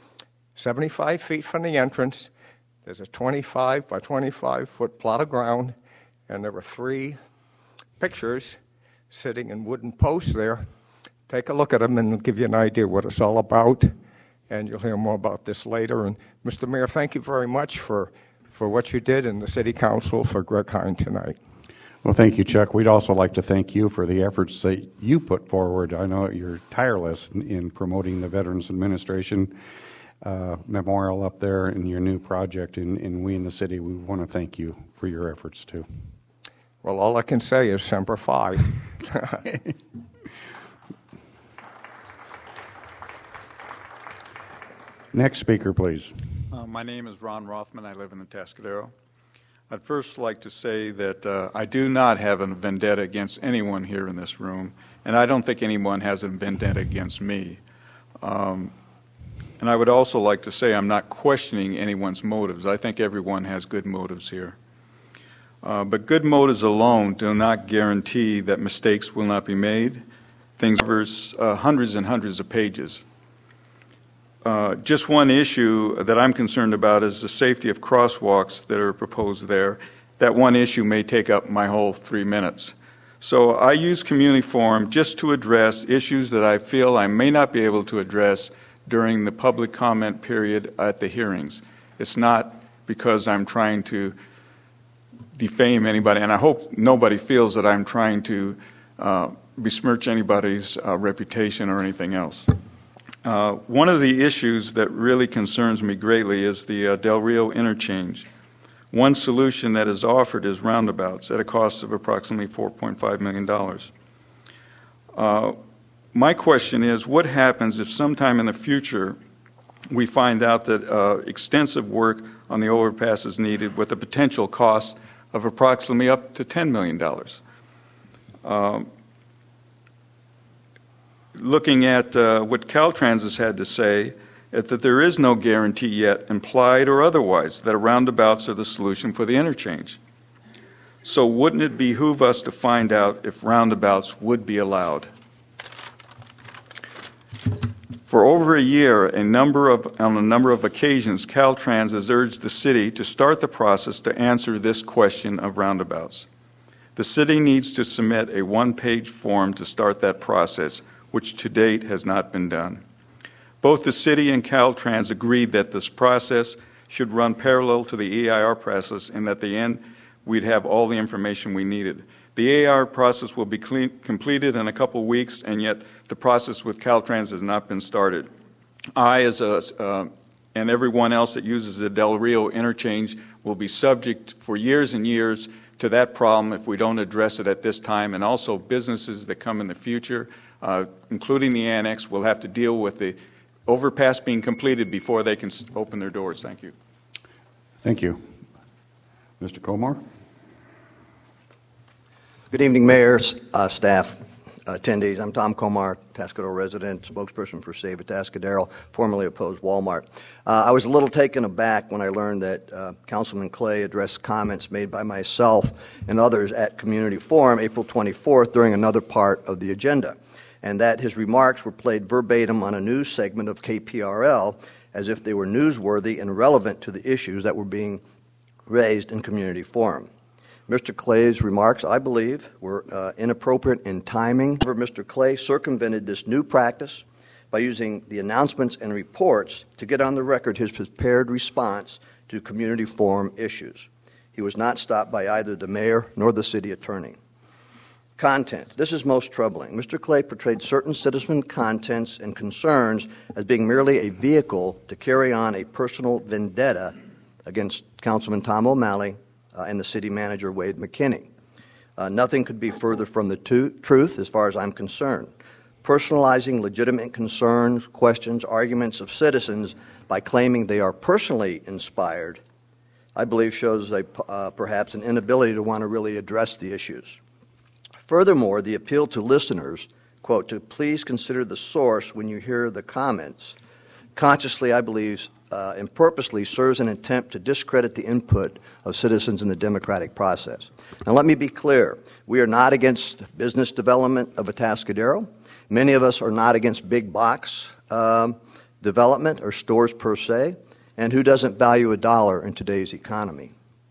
75 feet from the entrance, there's a 25 by 25 foot plot of ground, and there are 3 pictures sitting in wooden posts there. Take a look at them and it'll give you an idea what it's all about, and you'll hear more about this later. And Mr. Mayor, thank you very much for what you did in the City Council for Greg Hind tonight. Well, thank you, Chuck. We'd also like to thank you for the efforts that you put forward. I know you're tireless in promoting the Veterans Administration Memorial up there and your new project, and we in the city, we want to thank you for your efforts, too. Well, all I can say is Semper Fi. Next speaker, please. My name is Ron Rothman. I live in Atascadero. I'd first like to say that I do not have a vendetta against anyone here in this room, and I don't think anyone has a vendetta against me. And I would also like to say I'm not questioning anyone's motives. I think everyone has good motives here. But good motives alone do not guarantee that mistakes will not be made. Things covers hundreds and hundreds of pages. Just one issue that I'm concerned about is the safety of crosswalks that are proposed there. That one issue may take up my whole 3 minutes. So I use community forum just to address issues that I feel I may not be able to address during the public comment period at the hearings. It's not because I'm trying to defame anybody, and I hope nobody feels that I'm trying to besmirch anybody's reputation or anything else. One of the issues that really concerns me greatly is the Del Rio interchange. One solution that is offered is roundabouts at a cost of approximately $4.5 million. My question is, what happens if sometime in the future we find out that extensive work on the overpass is needed with a potential cost of approximately up to $10 million? Looking at what Caltrans has had to say, that there is no guarantee yet, implied or otherwise, that roundabouts are the solution for the interchange. So wouldn't it behoove us to find out if roundabouts would be allowed? For over a year, on a number of occasions, Caltrans has urged the city to start the process to answer this question of roundabouts. The city needs to submit a one-page form to start that process, which to date has not been done. Both the city and Caltrans agreed that this process should run parallel to the EIR process, and at the end we'd have all the information we needed. The EIR process will be completed in a couple of weeks, and yet the process with Caltrans has not been started. I, and everyone else that uses the Del Rio interchange, will be subject for years and years to that problem if we don't address it at this time, and also businesses that come in the future, including the annex, will have to deal with the overpass being completed before they can open their doors. Thank you. Thank you. Mr. Komar. Good evening, Mayor, staff, attendees. I'm Tom Komar, Atascadero resident, spokesperson for Save Atascadero, formerly opposed Walmart. I was a little taken aback when I learned that Councilman Clay addressed comments made by myself and others at Community Forum April 24th during another part of the agenda, and that his remarks were played verbatim on a news segment of KPRL as if they were newsworthy and relevant to the issues that were being raised in Community Forum. Mr. Clay's remarks, I believe, were inappropriate in timing. However, Mr. Clay circumvented this new practice by using the announcements and reports to get on the record his prepared response to Community Forum issues. He was not stopped by either the mayor nor the city attorney. Content. This is most troubling. Mr. Clay portrayed certain citizen contents and concerns as being merely a vehicle to carry on a personal vendetta against Councilman Tom O'Malley and the city manager, Wade McKinney. Nothing could be further from the truth as far as I'm concerned. Personalizing legitimate concerns, questions, arguments of citizens by claiming they are personally inspired, I believe shows perhaps an inability to want to really address the issues. Furthermore, the appeal to listeners, quote, to please consider the source when you hear the comments, consciously, I believe, and purposely serves an attempt to discredit the input of citizens in the democratic process. Now, let me be clear. We are not against business development of Atascadero. Many of us are not against big box development or stores per se, and who doesn't value a dollar in today's economy?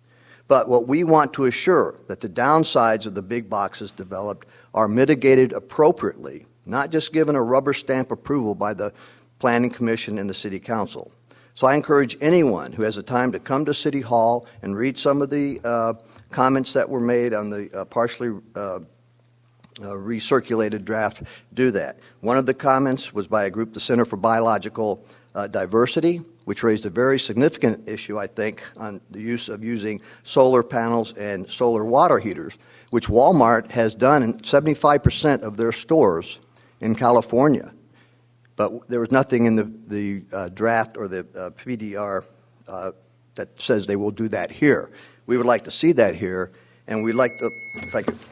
But what we want to assure that the downsides of the big boxes developed are mitigated appropriately, not just given a rubber stamp approval by the Planning Commission and the City Council. So I encourage anyone who has the time to come to City Hall and read some of the comments that were made on the partially recirculated draft, do that. One of the comments was by a group, the Center for Biological Diversity, which raised a very significant issue, I think, on the use of using solar panels and solar water heaters, which Walmart has done in 75% of their stores in California. But there was nothing in the draft or the PDR that says they will do that here. We would like to see that here, and we'd like to thank you.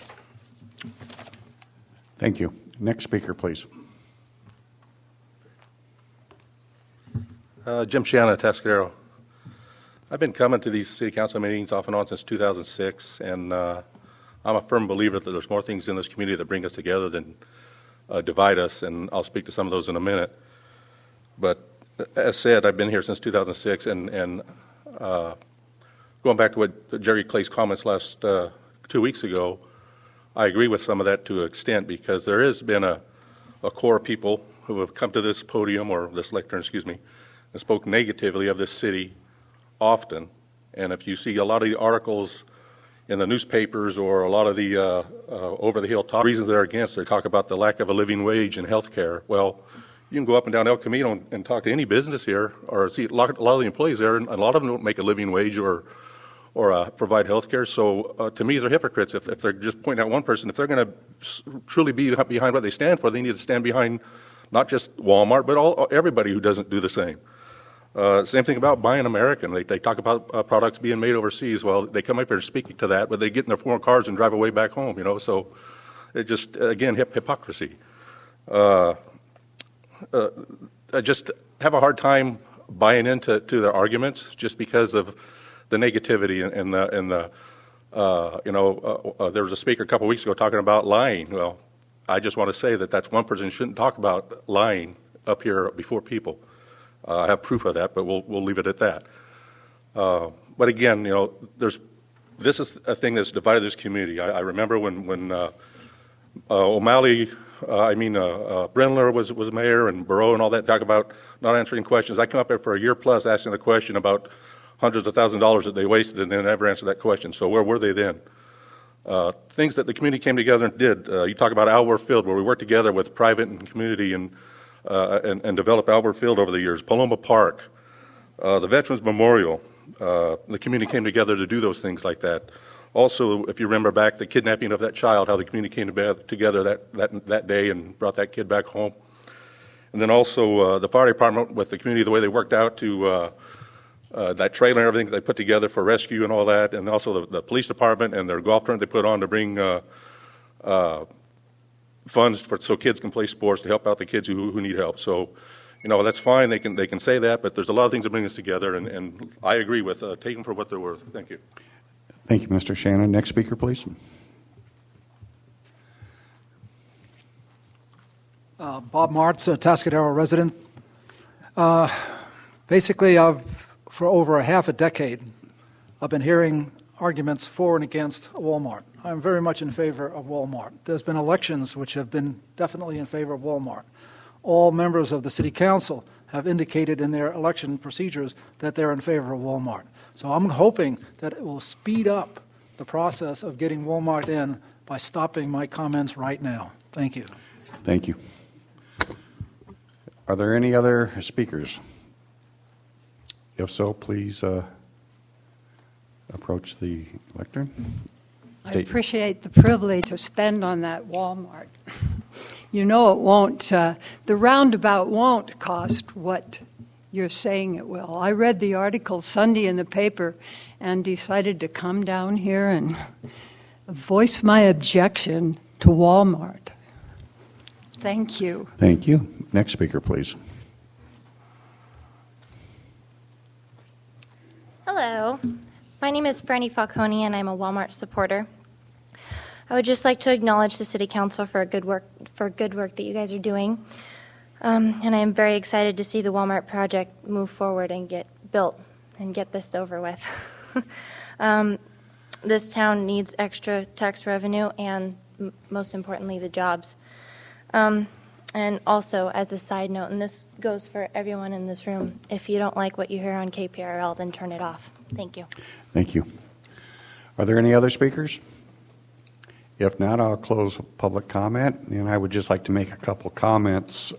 Thank you. Next speaker, please. Jim Shiana, Atascadero. I've been coming to these city council meetings off and on since 2006, and I'm a firm believer that there's more things in this community that bring us together than divide us, and I'll speak to some of those in a minute. But as said, I've been here since 2006, and going back to what Jerry Clay's comments last 2 weeks ago, I agree with some of that to an extent, because there has been a core of people who have come to this podium, or this lectern, excuse me, and spoke negatively of this city often. And if you see a lot of the articles in the newspapers or a lot of the over-the-hill talk reasons they're against. They talk about the lack of a living wage in health care. Well, you can go up and down El Camino and talk to any business here or see a lot of the employees there, and a lot of them don't make a living wage or provide health care. So to me, they're hypocrites if they're just pointing out one person. If they're going to truly be behind what they stand for, they need to stand behind not just Walmart, but everybody who doesn't do the same. Same thing about buying American. They talk about products being made overseas. Well, they come up here speaking to that, but they get in their foreign cars and drive away back home, So it just, again, hypocrisy. I just have a hard time buying into their arguments just because of the negativity and there was a speaker a couple of weeks ago talking about lying. Well, I just want to say that's one person who shouldn't talk about lying up here before people. I have proof of that, but we'll leave it at that. But again, this is a thing that's divided this community. I remember when O'Malley, Brindler was mayor, and Burrow and all that, talk about not answering questions. I come up there for a year plus asking a question about hundreds of thousands of dollars that they wasted, and they never answered that question. So where were they then? Things that the community came together and did. You talk about Alvor Field, where we worked together with private and community and developed Alvor Field over the years. Paloma Park, the Veterans Memorial. The community came together to do those things like that. Also, if you remember back, the kidnapping of that child, how the community came together that day and brought that kid back home. And then also the fire department with the community, the way they worked out to that trailer and everything they put together for rescue and all that, and also the police department and their golf tournament they put on to bring funds so kids can play sports to help out the kids who need help. So, that's fine. They can say that, but there's a lot of things that bring us together, and I agree with take them for what they're worth. Thank you. Thank you, Mr. Shannon. Next speaker, please. Bob Martz, a Tascadero resident. Basically, for over a half a decade, I've been hearing arguments for and against Walmart. I'm very much in favor of Walmart. There's been elections which have been definitely in favor of Walmart. All members of the City Council have indicated in their election procedures that they're in favor of Walmart. So I'm hoping that it will speed up the process of getting Walmart in by stopping my comments right now. Thank you. Thank you. Are there any other speakers? If so, please approach the lectern. I appreciate the privilege to spend on that Walmart. It won't, the roundabout won't cost what you're saying it will. I read the article Sunday in the paper and decided to come down here and voice my objection to Walmart. Thank you. Thank you. Next speaker, please. Hello. My name is Franny Falcone, and I'm a Walmart supporter. I would just like to acknowledge the City Council for good work that you guys are doing. And I am very excited to see the Walmart project move forward and get built and get this over with. This town needs extra tax revenue and, most importantly, the jobs. And also, as a side note, and this goes for everyone in this room, if you don't like what you hear on KPRL, then turn it off. Thank you. Thank you. Are there any other speakers? If not, I'll close public comment, and I would just like to make a couple comments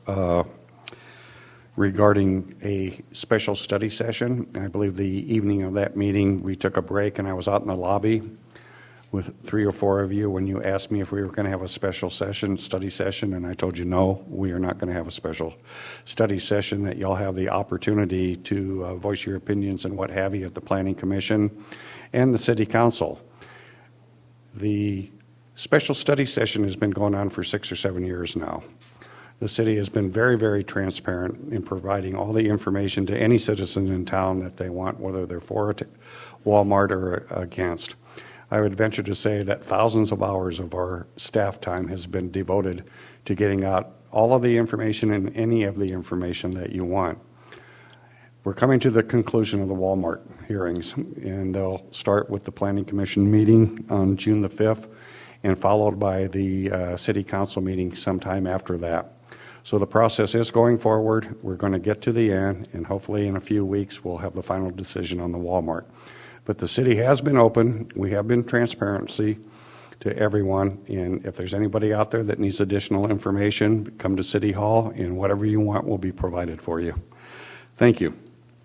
regarding a special study session. I believe the evening of that meeting, we took a break, and I was out in the lobby with 3 or 4 of you when you asked me if we were going to have a special study session, and I told you no, we are not going to have a special study session, that y'all have the opportunity to voice your opinions and what have you at the Planning Commission and the City Council. The special study session has been going on for 6 or 7 years now. The city has been very, very transparent in providing all the information to any citizen in town that they want, whether they're for Walmart or against. I would venture to say that thousands of hours of our staff time has been devoted to getting out all of the information and any of the information that you want. We're coming to the conclusion of the Walmart hearings, and they'll start with the Planning Commission meeting on June the 5th and followed by the City Council meeting sometime after that. So the process is going forward. We're going to get to the end, and hopefully in a few weeks we'll have the final decision on the Walmart. But the city has been open. We have been transparency to everyone. And if there's anybody out there that needs additional information, come to City Hall, and whatever you want will be provided for you. Thank you.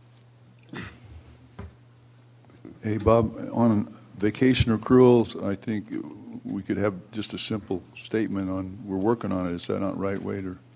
Hey, Bob, on vacation accruals, I think we could have just a simple statement on, we're working on it. Is that not right, Wade? Or?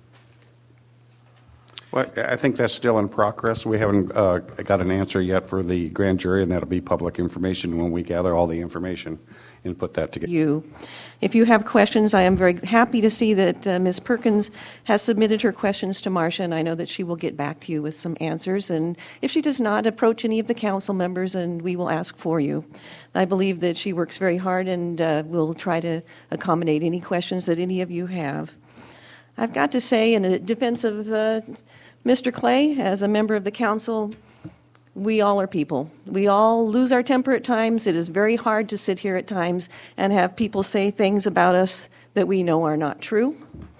Well, I think that's still in progress. We haven't got an answer yet for the grand jury, and that'll be public information when we gather all the information and put that together. If you have questions, I am very happy to see that Ms. Perkins has submitted her questions to Marcia, and I know that she will get back to you with some answers. And if she does not, approach any of the council members, and we will ask for you. I believe that she works very hard and will try to accommodate any questions that any of you have. I've got to say, in defense of Mr. Clay, as a member of the council, we all are people. We all lose our temper at times. It is very hard to sit here at times and have people say things about us that we know are not true.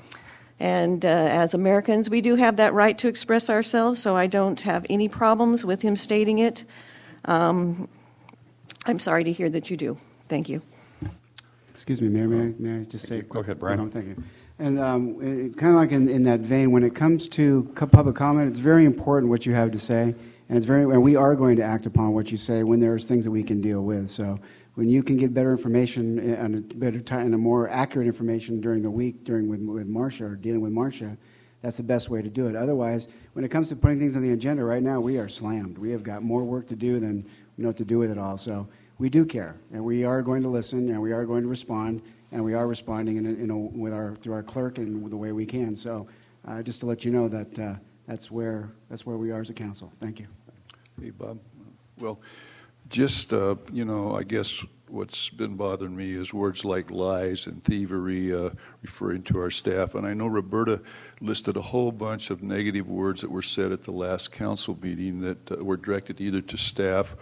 And as Americans, we do have that right to express ourselves, so I don't have any problems with him stating it. I'm sorry to hear that you do. Thank you. Excuse me, Mayor, may I just say? Go ahead, Brian. Thank you. And kind of like in that vein, when it comes to public comment, it's very important what you have to say. And we are going to act upon what you say when there's things that we can deal with. So when you can get better information and a better time and a more accurate information during the week, with Marcia or dealing with Marcia, that's the best way to do it. Otherwise, when it comes to putting things on the agenda, right now we are slammed. We have got more work to do than we know what to do with it all. So we do care, and we are going to listen, and we are going to respond, and we are responding through our clerk and the way we can. So just to let you know that that's where we are as a council. Thank you. Hey, Bob. Well, just, I guess what's been bothering me is words like lies and thievery referring to our staff. And I know Roberta listed a whole bunch of negative words that were said at the last council meeting that were directed either to staff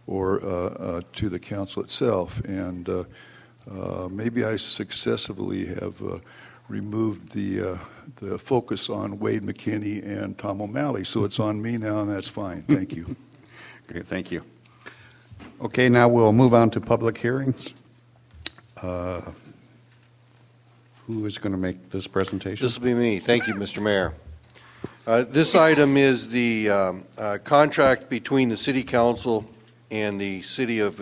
or to the council itself. And maybe I successfully have removed the focus on Wade McKinney and Tom O'Malley. So it's on me now, and that's fine. Thank you. Great, thank you. Okay, now we'll move on to public hearings. Who is going to make this presentation? This will be me. Thank you, Mr. Mayor. This item is the contract between the City Council and the City of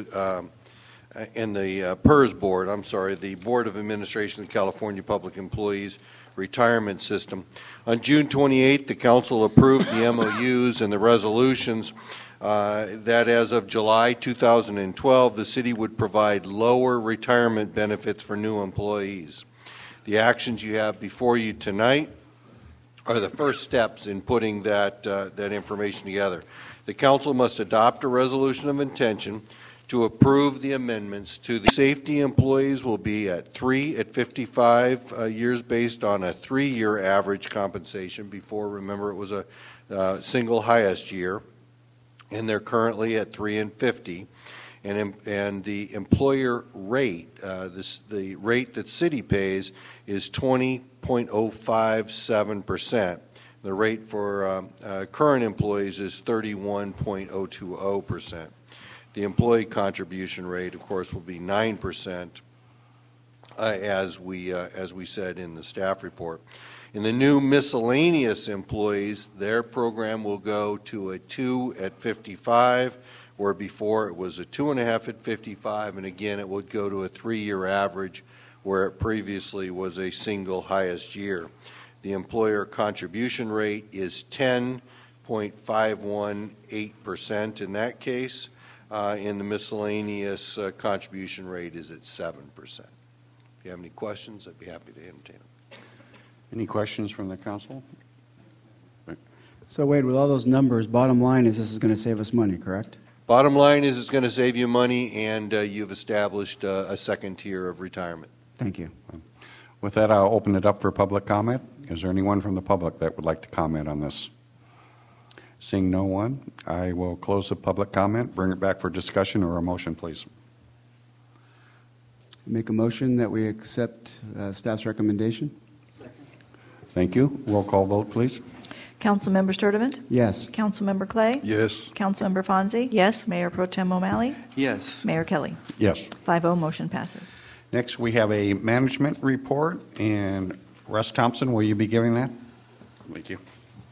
and the PERS Board, the Board of Administration of the California Public Employees Retirement System. On June 28th, the Council approved the MOUs and the resolutions that as of July 2012, the City would provide lower retirement benefits for new employees. The actions you have before you tonight are the first steps in putting that information together. The Council must adopt a resolution of intention to approve the amendments to the safety employees will be at 55 years based on a 3-year average compensation. Before, remember, it was a single highest year, and they're currently at 3 and 50. And the employer rate, the rate that city pays, is 20.057%. The rate for current employees is 31.020%. The employee contribution rate, of course, will be 9%, as we said in the staff report. In the new miscellaneous employees, their program will go to a 2 at 55, where before it was a 2.5 at 55, and again it would go to a 3-year average, where it previously was a single highest year. The employer contribution rate is 10.518% in that case. In the miscellaneous contribution rate is at 7%. If you have any questions, I'd be happy to entertain them. Any questions from the council? So, Wade, with all those numbers, bottom line is this is going to save us money, correct? Bottom line is it's going to save you money, and you've established a second tier of retirement. Thank you. With that, I'll open it up for public comment. Is there anyone from the public that would like to comment on this? Seeing no one, I will close the public comment, bring it back for discussion or a motion, please. Make a motion that we accept staff's recommendation. Thank you. Roll call vote, please. Councilmember Sturdivant? Yes. Councilmember Clay? Yes. Councilmember Fonzie? Yes. Mayor Pro Tem O'Malley? Yes. Mayor Kelly? Yes. 5-0, motion passes. Next, we have a management report, and Russ Thompson, will you be giving that? Thank you.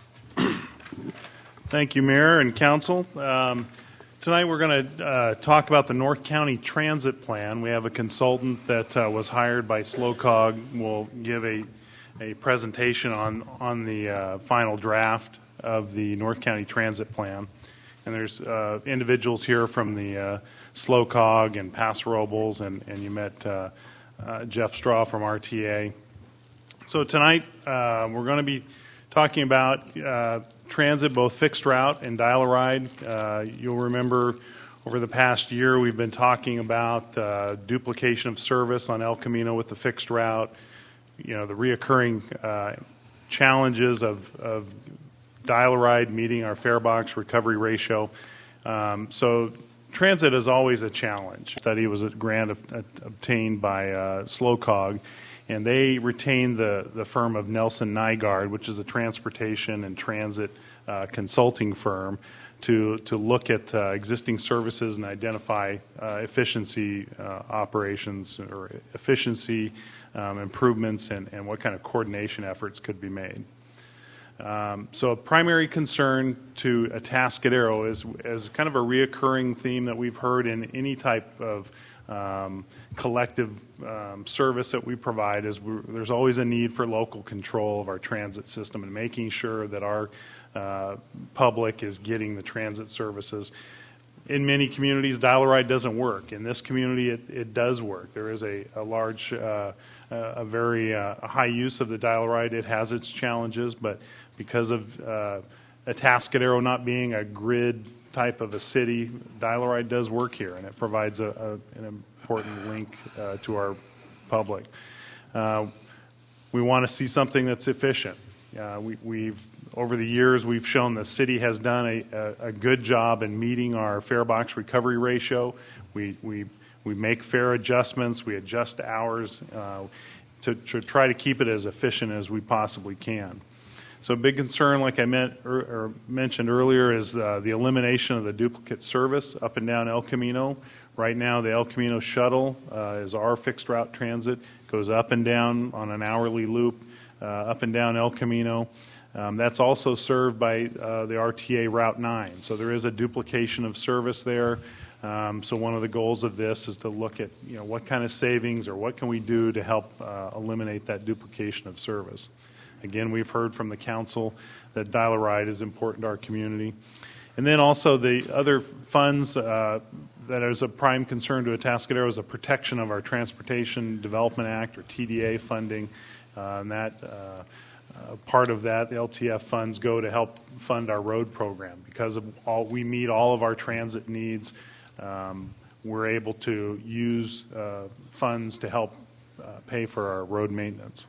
Thank you, Mayor and Council. Tonight we're going to talk about the North County Transit Plan. We have a consultant that was hired by SlowCog. Will give a presentation on the final draft of the North County Transit Plan. And there's individuals here from the SlowCog and Paso Robles, and you met Jeff Straw from RTA. So tonight we're going to be talking about transit, both fixed route and dial-a-ride. You'll remember over the past year we've been talking about duplication of service on El Camino with the fixed route, the reoccurring challenges of dial-a-ride meeting our fare box recovery ratio. So transit is always a challenge. The study was a grant obtained by SlowCog, and they retained the firm of Nelson Nygaard, which is a transportation and transit consulting firm, to look at existing services and identify efficiency operations or efficiency improvements and what kind of coordination efforts could be made. So a primary concern to Atascadero is kind of a reoccurring theme that we've heard in any type of collective service that we provide is there's always a need for local control of our transit system and making sure that our public is getting the transit services. In many communities, dial-a-ride doesn't work. In this community, it does work. There is a large, a very high use of the dial-a-ride. It has its challenges, but because of Atascadero not being a grid type of a city, dial-a-ride does work here, and it provides an important link to our public. We want to see something that's efficient. We've over the years, we've shown the city has done a good job in meeting our fare box recovery ratio. We make fare adjustments. We adjust hours to try to keep it as efficient as we possibly can. So a big concern, like I mentioned earlier, is the elimination of the duplicate service up and down El Camino. Right now, the El Camino shuttle is our fixed route transit, goes up and down on an hourly loop, up and down El Camino. That's also served by the RTA Route 9. So there is a duplication of service there. So one of the goals of this is to look at what kind of savings or what can we do to help eliminate that duplication of service. Again, we've heard from the council that dial-a-ride is important to our community. And then also the other funds that is a prime concern to Atascadero is the protection of our Transportation Development Act, or TDA funding. And that part of that, the LTF funds, go to help fund our road program. Because of we meet all of our transit needs, we're able to use funds to help pay for our road maintenance.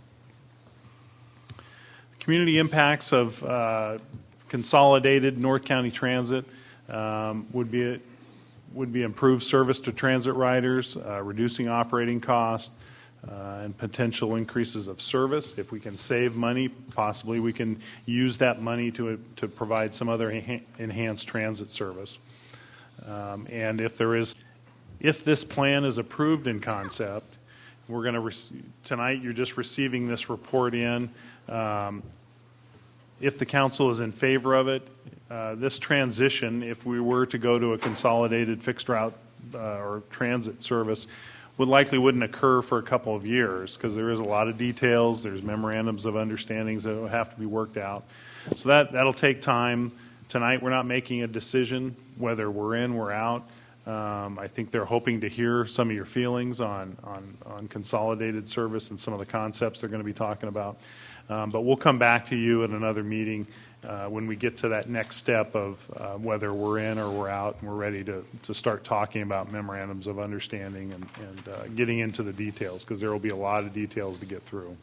Community impacts of consolidated North County Transit would be improved service to transit riders, reducing operating costs, and potential increases of service. If we can save money, possibly we can use that money to provide some other enhanced transit service. And if this plan is approved in concept, we're going to tonight. You're just receiving this report in. If the council is in favor of it, this transition, if we were to go to a consolidated fixed route or transit service, wouldn't occur for a couple of years because there is a lot of details. There's memorandums of understandings that will have to be worked out. So that'll take time. Tonight we're not making a decision whether we're in, we're out. I think they're hoping to hear some of your feelings on consolidated service and some of the concepts they're going to be talking about. But we'll come back to you at another meeting when we get to that next step of whether we're in or we're out, and we're ready to start talking about memorandums of understanding and getting into the details, because there will be a lot of details to get through.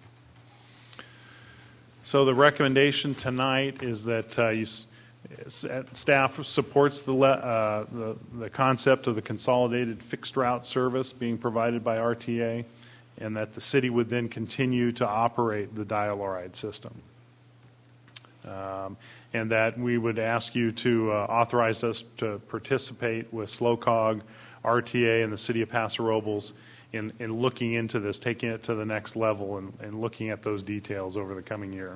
So the recommendation tonight is that staff supports the concept of the consolidated fixed route service being provided by RTA, and that the city would then continue to operate the dial-a-ride system. and that we would ask you to authorize us to participate with SLOCOG, RTA, and the City of Paso Robles in looking into this, taking it to the next level and looking at those details over the coming year.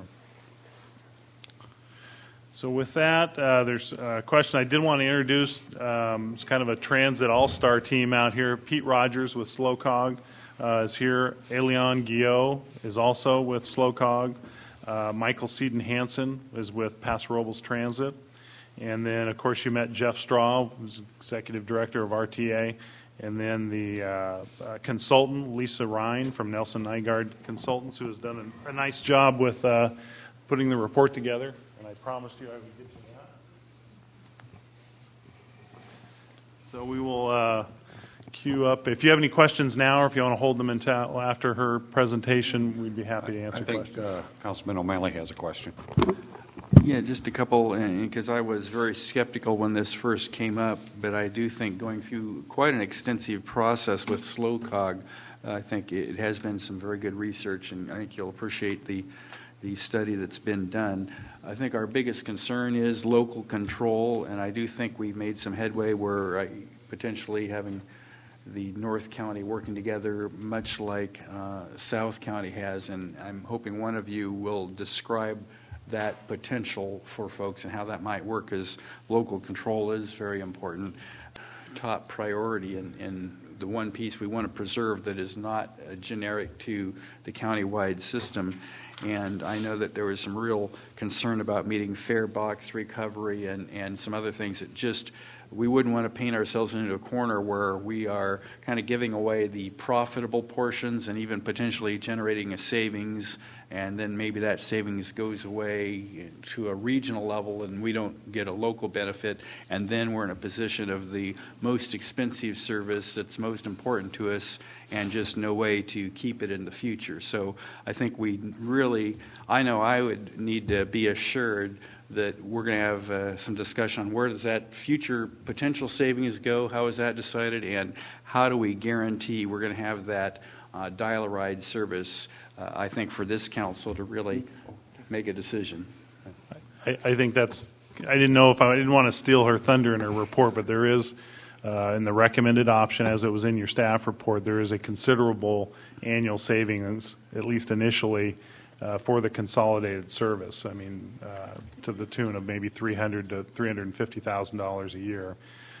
So with that, there's a question I did want to introduce. It's kind of a transit all-star team out here. Pete Rogers with SLOCOG is here. Elion Guillot is also with SLOCOG. Michael Seaton Hansen is with Paso Robles Transit. And then, of course, you met Jeff Straw, who's Executive Director of RTA. And then the consultant, Lisa Ryan from Nelson Nygaard Consultants, who has done a nice job with putting the report together. And I promised you I would get to that. So we will queue up. If you have any questions now, or if you want to hold them until after her presentation, we'd be happy to answer questions. I think Councilman O'Malley has a question. Yeah, just a couple, because I was very skeptical when this first came up, but I do think going through quite an extensive process with SLOCOG, I think it has been some very good research, and I think you'll appreciate the study that's been done. I think our biggest concern is local control, and I do think we've made some headway where potentially having the North County working together much like South County has, and I'm hoping one of you will describe that potential for folks and how that might work, as local control is very important, top priority, and the one piece we want to preserve that is not generic to the county-wide system. And I know that there was some real concern about meeting fare box recovery and some other things that just we wouldn't want to paint ourselves into a corner where we are kind of giving away the profitable portions and even potentially generating a savings, and then maybe that savings goes away to a regional level and we don't get a local benefit, and then we're in a position of the most expensive service that's most important to us and just no way to keep it in the future. So I think I know I would need to be assured that we're going to have some discussion on where does that future potential savings go, how is that decided, and how do we guarantee we're going to have that dial-a-ride service, I think, for this council to really make a decision. I think that's, I didn't want to steal her thunder in her report, but there is, in the recommended option, as it was in your staff report, there is a considerable annual savings, at least initially, for the consolidated service. I mean, to the tune of maybe $300,000 to $350,000 a year.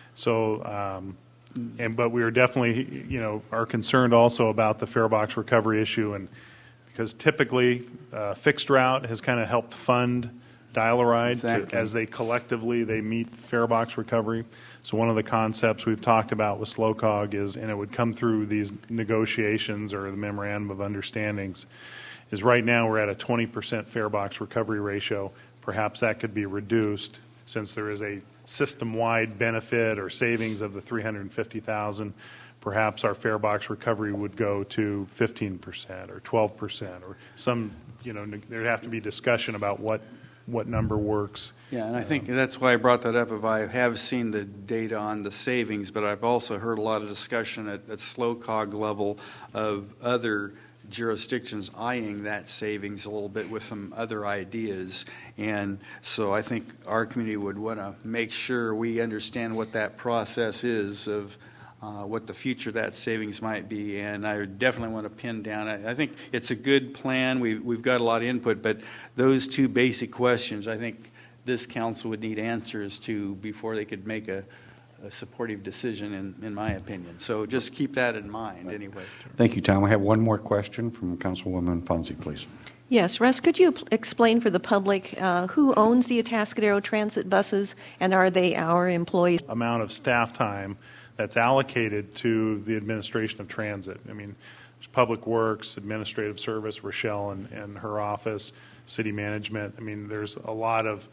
So, but we are definitely, are concerned also about the fare box recovery issue, and because typically fixed route has kind of helped fund dial-a-ride exactly. As they collectively meet fare box recovery. So one of the concepts we've talked about with SLOCOG is, and it would come through these negotiations or the memorandum of understandings, is right now we're at a 20% fare box recovery ratio. Perhaps that could be reduced since there is a system-wide benefit or savings of the $350,000. Perhaps our fare box recovery would go to 15% or 12% or some, there'd have to be discussion about what number works. Yeah, and I think that's why I brought that up. If I have seen the data on the savings, but I've also heard a lot of discussion at SLOCOG level of other jurisdictions eyeing that savings a little bit with some other ideas. And so I think our community would want to make sure we understand what that process is of what the future of that savings might be. And I definitely want to pin down. I think it's a good plan. We've got a lot of input, but those two basic questions I think this council would need answers to before they could make a supportive decision, in my opinion. So just keep that in mind anyway. Thank you, Tom. We have one more question from Councilwoman Fonzie, please. Yes, Russ, could you explain for the public who owns the Atascadero Transit buses, and are they our employees? Amount of staff time that's allocated to the administration of transit. I mean, there's Public Works, Administrative Service, Rochelle and her office, City Management. I mean, there's a lot of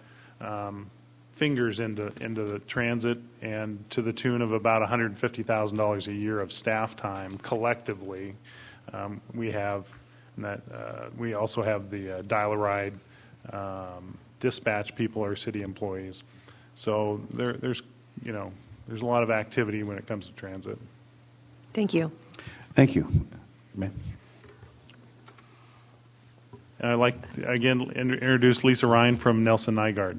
fingers into the transit, and to the tune of about $150,000 a year of staff time collectively. We have that. We also have the dial-a-ride dispatch people are city employees. So there's a lot of activity when it comes to transit. Thank you. Thank you. Ma'am. And I'd like to, again, introduce Lisa Ryan from Nelson Nygaard.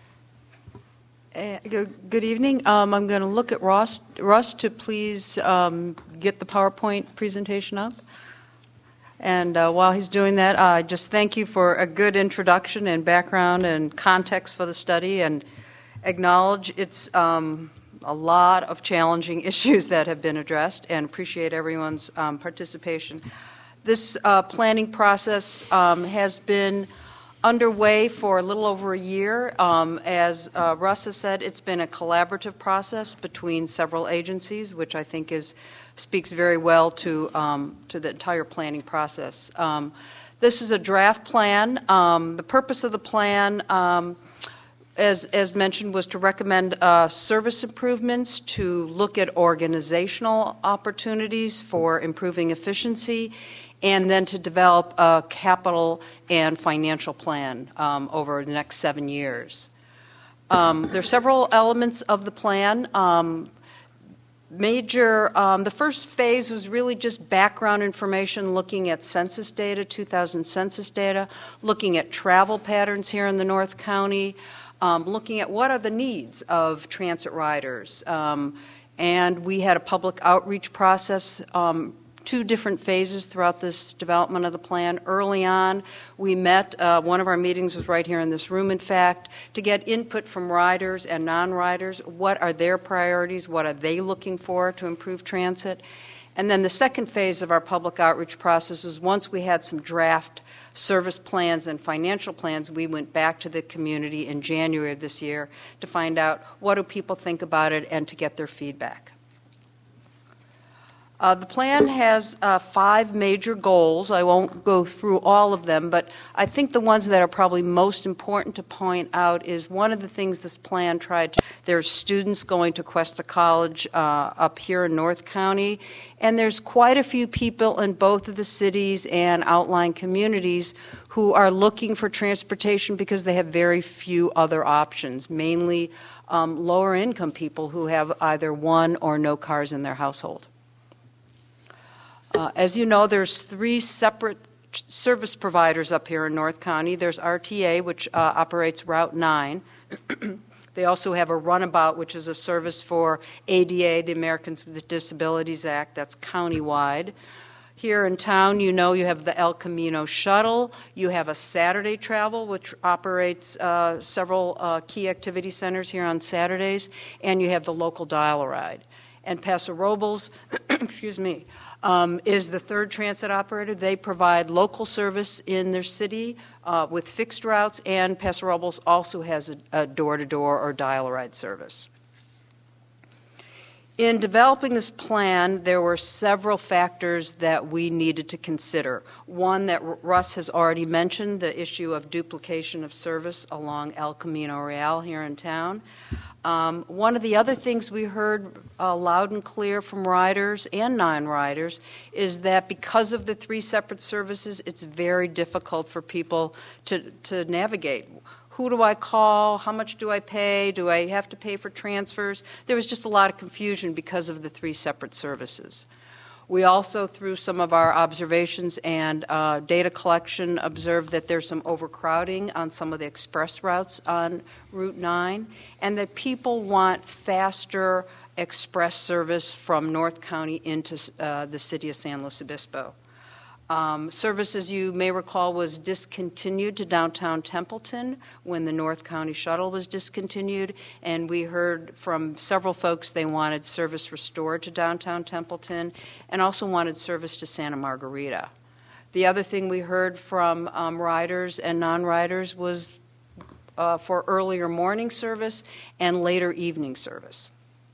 Good evening. I'm going to look at Russ to please get the PowerPoint presentation up. And while he's doing that, I just thank you for a good introduction and background and context for the study, and acknowledge it's a lot of challenging issues that have been addressed, and appreciate everyone's participation. This planning process has been underway for a little over a year. As Russ has said, it's been a collaborative process between several agencies, which I think speaks very well to the entire planning process. This is a draft plan. The purpose of the plan, as mentioned, was to recommend service improvements, to look at organizational opportunities for improving efficiency, and then to develop a capital and financial plan over the next 7 years. There are several elements of the plan. The first phase was really just background information, looking at census data, 2000 census data, looking at travel patterns here in the North County, looking at what are the needs of transit riders. And we had a public outreach process, 2 different phases throughout this development of the plan. Early on, we met, one of our meetings was right here in this room, in fact, to get input from riders and non-riders. What are their priorities? What are they looking for to improve transit? And then the second phase of our public outreach process was, once we had some draft service plans and financial plans, we went back to the community in January of this year to find out what do people think about it and to get their feedback. The plan has 5 major goals. I won't go through all of them, but I think the ones that are probably most important to point out is one of the things this plan tried to. There's students going to Cuesta College up here in North County, and there's quite a few people in both of the cities and outlying communities who are looking for transportation because they have very few other options, mainly lower income people who have either one or no cars in their household. As you know, there's 3 separate service providers up here in North County. There's RTA, which operates Route 9. They also have a runabout, which is a service for ADA, the Americans with Disabilities Act. That's countywide. Here in town, you know, you have the El Camino shuttle. You have a Saturday travel, which operates several key activity centers here on Saturdays. And you have the local dial-a-ride. And Paso Robles, excuse me, is the third transit operator. They provide local service in their city with fixed routes, and Paso Robles also has a door-to-door or dial-a-ride service. In developing this plan, there were several factors that we needed to consider. One that Russ has already mentioned, the issue of duplication of service along El Camino Real here in town. One of the other things we heard loud and clear from riders and non-riders is that because of the 3 separate services, it's very difficult for people to navigate. Who do I call? How much do I pay? Do I have to pay for transfers? There was just a lot of confusion because of the 3 separate services. We also, through some of our observations and data collection, observed that there's some overcrowding on some of the express routes on Route 9, and that people want faster express service from North County into the city of San Luis Obispo. Service, as you may recall, was discontinued to downtown Templeton when the North County shuttle was discontinued, and we heard from several folks they wanted service restored to downtown Templeton and also wanted service to Santa Margarita. The other thing we heard from riders and non-riders was for earlier morning service and later evening service.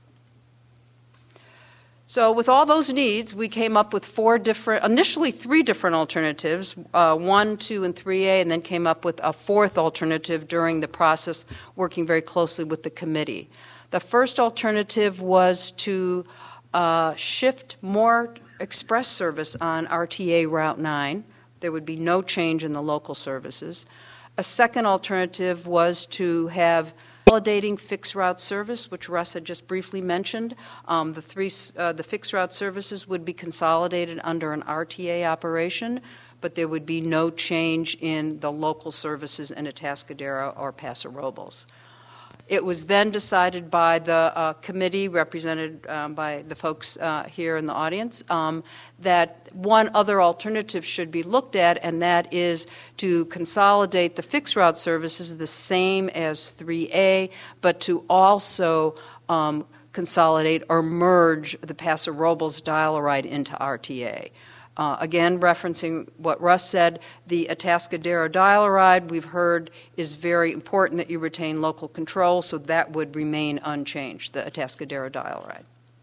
So with all those needs, we came up with initially 3 different alternatives, 1, 2, and 3A, and then came up with a 4th alternative during the process, working very closely with the committee. The first alternative was to shift more express service on RTA Route 9. There would be no change in the local services. A second alternative was to have consolidating fixed route service, which Russ had just briefly mentioned. The fixed route services would be consolidated under an RTA operation, but there would be no change in the local services in Atascadero or Paso Robles. It was then decided by the committee, represented by the folks here in the audience, that one other alternative should be looked at, and that is to consolidate the fixed route services the same as 3A, but to also consolidate or merge the Paso Robles Dial-A-Ride into RTA. Again, referencing what Russ said, the Atascadero Dial-A-Ride, we've heard, is very important that you retain local control, so that would remain unchanged, the Atascadero Dial-A-Ride.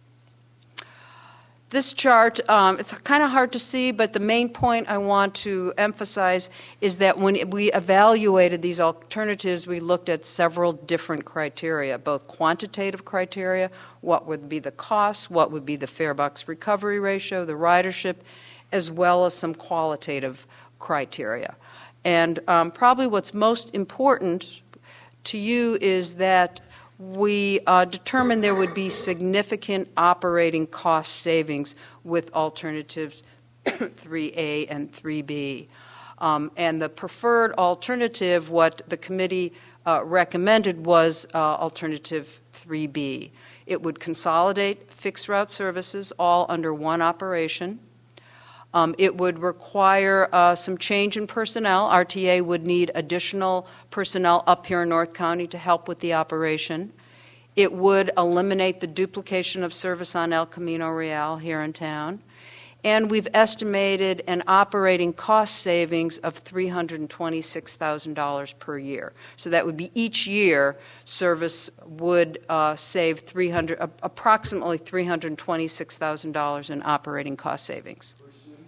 This chart, it's kind of hard to see, but the main point I want to emphasize is that when we evaluated these alternatives, we looked at several different criteria, both quantitative criteria, what would be the cost, what would be the fare box recovery ratio, the ridership, as well as some qualitative criteria. And probably what's most important to you is that we determined there would be significant operating cost savings with alternatives 3A and 3B. And the preferred alternative, what the committee recommended, was alternative 3B. It would consolidate fixed route services all under one operation. It would require some change in personnel. RTA would need additional personnel up here in North County to help with the operation. It would eliminate the duplication of service on El Camino Real here in town. And we've estimated an operating cost savings of $326,000 per year. So that would be each year service would save approximately $326,000 in operating cost savings.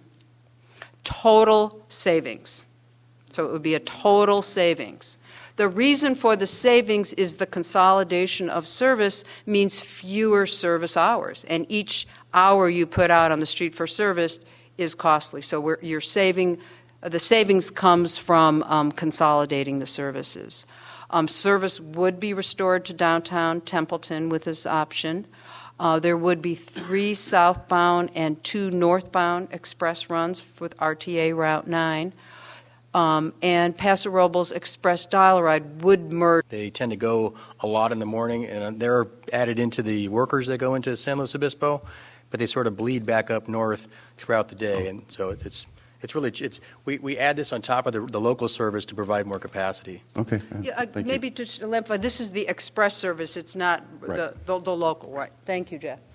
Total savings. So it would be a total savings. The reason for the savings is the consolidation of service means fewer service hours, and each hour you put out on the street for service is costly. So you're saving. The savings comes from consolidating the services. Service would be restored to downtown Templeton with this option. There would be 3 southbound and 2 northbound express runs with RTA Route 9. And Paso Robles Express Dial-A-Ride would merge. They tend to go a lot in the morning, and they're added into the workers that go into San Luis Obispo, but they sort of bleed back up north throughout the day. And so we add this on top of the local service to provide more capacity. Okay. Yeah, maybe to emphasize, this is the express service. It's not Right. the local. Right. Thank you, Jeff.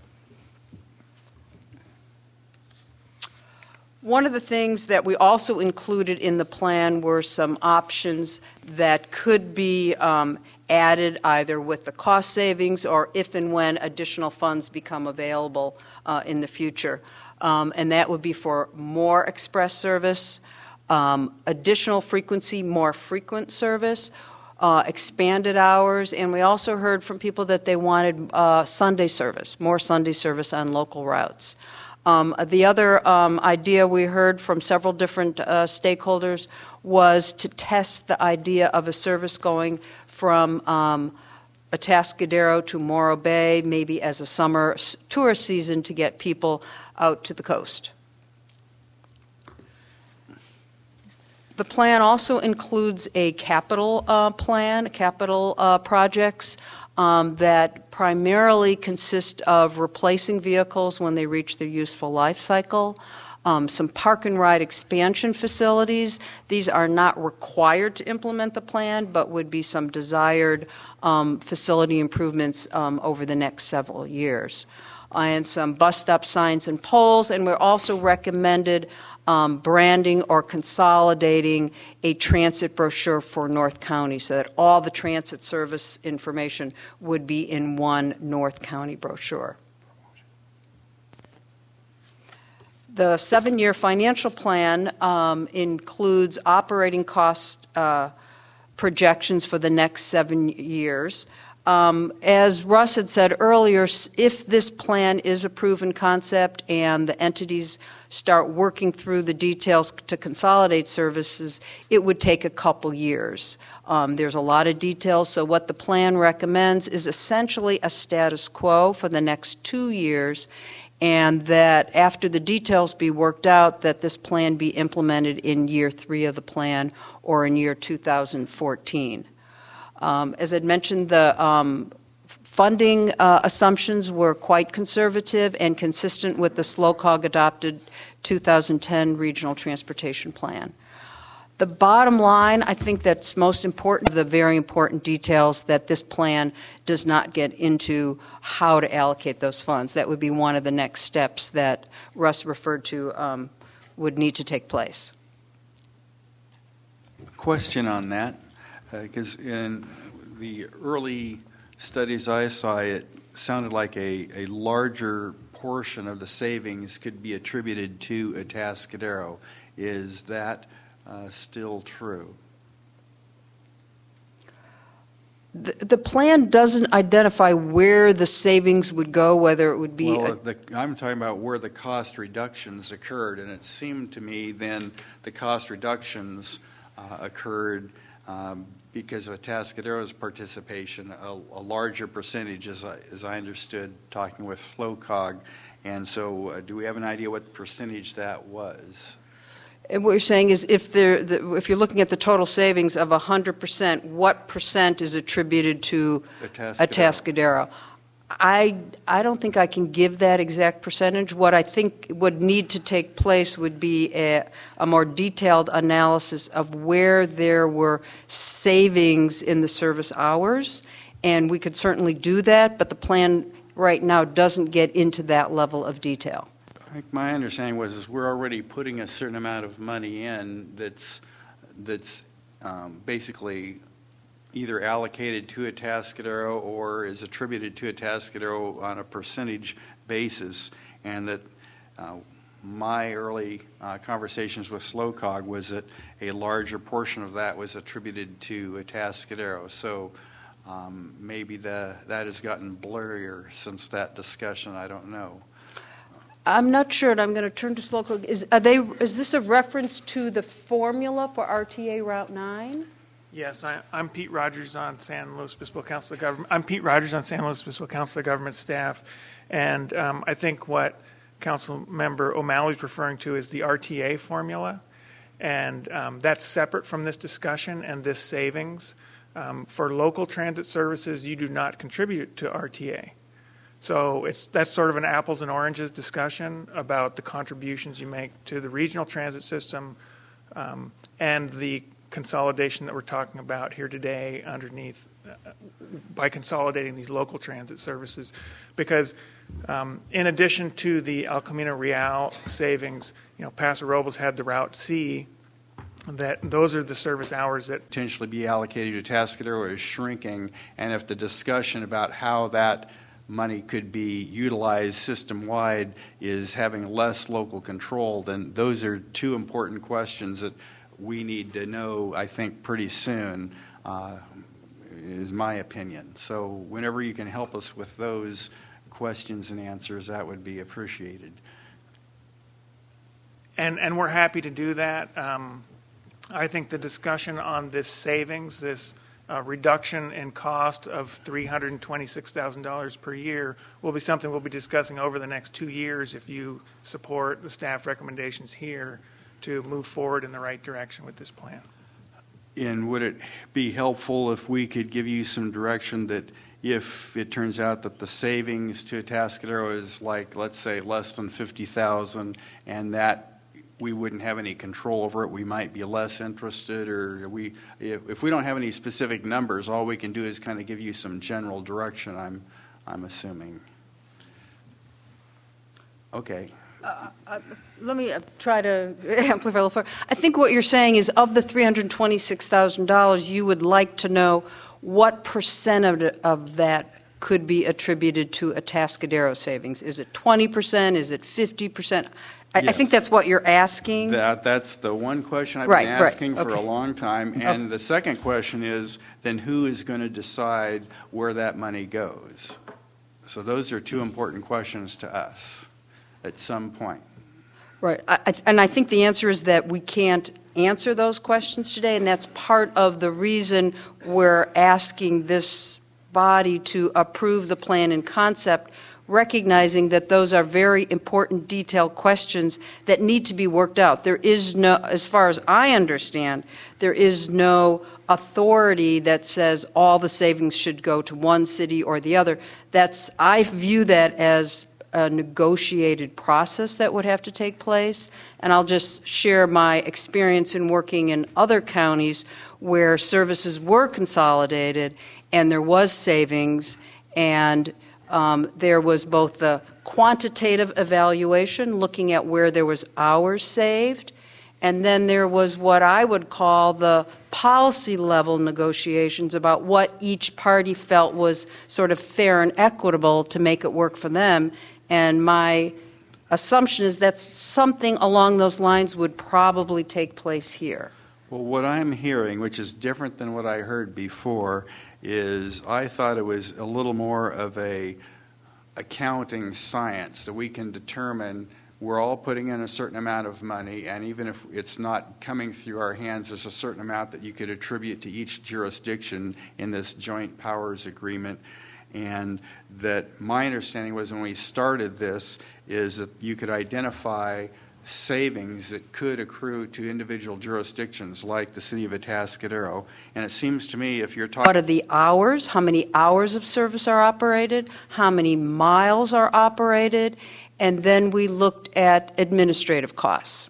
One of the things that we also included in the plan were some options that could be added either with the cost savings or if and when additional funds become available in the future. And that would be for more express service, additional frequency, more frequent service, expanded hours, and we also heard from people that they wanted Sunday service, more Sunday service on local routes. The other idea we heard from several different stakeholders was to test the idea of a service going from Atascadero to Morro Bay, maybe as a summer tourist season to get people out to the coast. The plan also includes a capital plan, capital projects that primarily consist of replacing vehicles when they reach their useful life cycle, some park and ride expansion facilities. These are not required to implement the plan, but would be some desired facility improvements over the next several years. And some bus stop signs and poles, and we're also recommended branding or consolidating a transit brochure for North County so that all the transit service information would be in one North County brochure. The 7-year financial plan includes operating cost projections for the next 7 years. As Russ had said earlier, if this plan is a proven concept and the entities start working through the details to consolidate services, it would take a couple years. There's a lot of details, so what the plan recommends is essentially a status quo for the next 2 years, and that after the details be worked out, that this plan be implemented in year 3 of the plan or in year 2014. As I'd mentioned, the funding assumptions were quite conservative and consistent with the SLOCOG adopted 2010 Regional Transportation Plan. The bottom line, I think that's most important, the very important details that this plan does not get into how to allocate those funds. That would be one of the next steps that Russ referred to would need to take place. Question on that, because in the early studies I saw, it sounded like a larger portion of the savings could be attributed to Atascadero. Is that still true? The plan doesn't identify where the savings would go, whether it would be... Well, I'm talking about where the cost reductions occurred, and it seemed to me then the cost reductions occurred because of Atascadero's participation, a larger percentage, as I understood, talking with SLOCOG. And so do we have an idea what percentage that was? And what you're saying is if you're looking at the total savings of 100%, what percent is attributed to Atascadero? I don't think I can give that exact percentage. What I think would need to take place would be a more detailed analysis of where there were savings in the service hours, and we could certainly do that, but the plan right now doesn't get into that level of detail. I think my understanding was we're already putting a certain amount of money in that's basically either allocated to Atascadero or is attributed to Atascadero on a percentage basis, and that my early conversations with SLOCOG was that a larger portion of that was attributed to Atascadero. So maybe that has gotten blurrier since that discussion. I don't know. I'm not sure, and I'm going to turn to SLOCOG. Is this a reference to the formula for RTA Route 9? Yes, I'm Pete Rogers on San Luis Obispo Council of Government. I'm Pete Rogers on San Luis Obispo Council of Government staff, and I think what Council Member O'Malley's referring to is the RTA formula, and that's separate from this discussion and this savings. For local transit services, you do not contribute to RTA. So that's sort of an apples and oranges discussion about the contributions you make to the regional transit system and the consolidation that we're talking about here today underneath by consolidating these local transit services. Because in addition to the El Camino Real savings, Paso Robles had the Route C, that those are the service hours that potentially be allocated to Atascadero is shrinking, and if the discussion about how that money could be utilized system-wide is having less local control, then those are two important questions that we need to know, I think, pretty soon, is my opinion. So whenever you can help us with those questions and answers, that would be appreciated. And we're happy to do that. I think the discussion on this savings, this reduction in cost of $326,000 per year will be something we'll be discussing over the next 2 years if you support the staff recommendations here to move forward in the right direction with this plan. And would it be helpful if we could give you some direction that if it turns out that the savings to Atascadero is like, let's say, less than $50,000 and that we wouldn't have any control over it, we might be less interested, or if we don't have any specific numbers, all we can do is kind of give you some general direction, I'm assuming. Okay. Let me try to amplify a little further. I think what you're saying is of the $326,000, you would like to know what percent of that could be attributed to Atascadero savings. Is it 20%? Is it 50%? I think that's what you're asking. That's the one question I've been asking for a long time. And the second question is, then who is going to decide where that money goes? So those are two important questions to us at some point. Right. And I think the answer is that we can't answer those questions today, and that's part of the reason we're asking this body to approve the plan in concept recognizing that those are very important detailed questions that need to be worked out. There is no, as far as I understand, there is no authority that says all the savings should go to one city or the other. I view that as a negotiated process that would have to take place. And I'll just share my experience in working in other counties where services were consolidated and there was savings, and there was both the quantitative evaluation, looking at where there was hours saved, and then there was what I would call the policy level negotiations about what each party felt was sort of fair and equitable to make it work for them. And my assumption is that something along those lines would probably take place here. Well, what I'm hearing, which is different than what I heard before, is I thought it was a little more of a accounting science, that we can determine we're all putting in a certain amount of money, and even if it's not coming through our hands, there's a certain amount that you could attribute to each jurisdiction in this joint powers agreement. And that my understanding was when we started this is that you could identify savings that could accrue to individual jurisdictions like the city of Atascadero. And it seems to me if you're talking... What are the hours? How many hours of service are operated? How many miles are operated? And then we looked at administrative costs.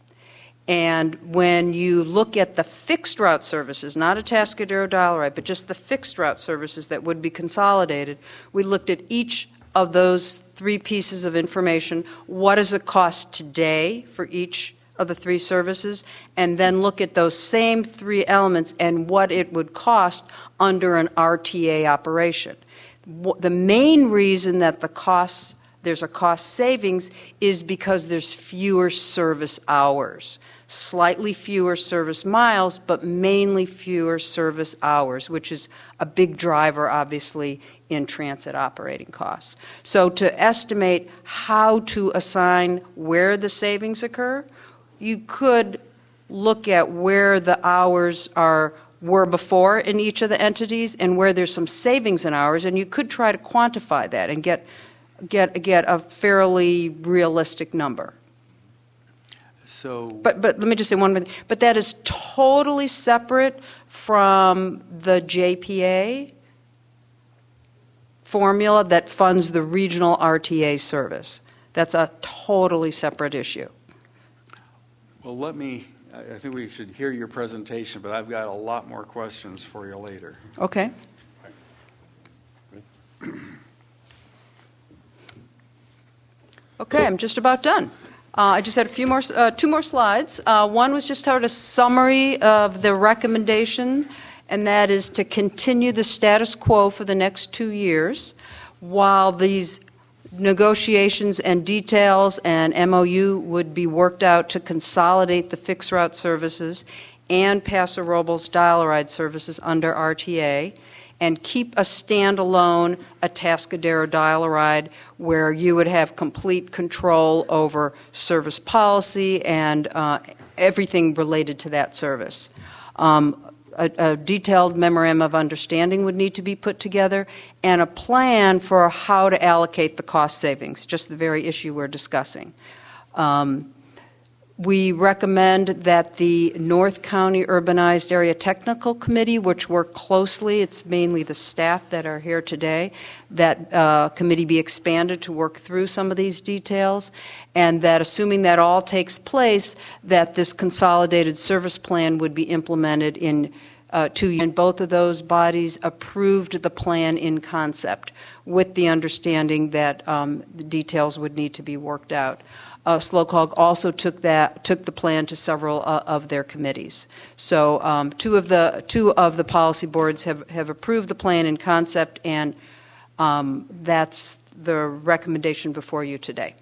And when you look at the fixed route services, not Atascadero Dial-A-Ride, but just the fixed route services that would be consolidated, we looked at each of those three pieces of information. What does it cost today for each of the three services? And then look at those same three elements and what it would cost under an RTA operation. The main reason that there's a cost savings is because there's fewer service hours. Slightly fewer service miles, but mainly fewer service hours, which is a big driver, obviously, in transit operating costs. So to estimate how to assign where the savings occur, you could look at where the hours were before in each of the entities and where there's some savings in hours, and you could try to quantify that and get a fairly realistic number. But let me just say one minute. But that is totally separate from the JPA formula that funds the regional RTA service. That's a totally separate issue. Well, I think we should hear your presentation, but I've got a lot more questions for you later. Okay. Okay, I'm just about done. I just had two more slides. One was just sort of a summary of the recommendation, and that is to continue the status quo for the next 2 years while these negotiations and details and MOU would be worked out to consolidate the fixed route services and Paso Robles Dial-A-Ride services under RTA, and keep a standalone Atascadero Dial-A-Ride where you would have complete control over service policy and everything related to that service. A detailed memorandum of understanding would need to be put together, and a plan for how to allocate the cost savings, just the very issue we're discussing. We recommend that the North County Urbanized Area Technical Committee, which work closely, it's mainly the staff that are here today, that committee be expanded to work through some of these details, and that assuming that all takes place, that this consolidated service plan would be implemented in 2 years. And both of those bodies approved the plan in concept with the understanding that the details would need to be worked out. SLOCOG also took the plan to several of their committees. So two of the policy boards have approved the plan in concept, and that's the recommendation before you today.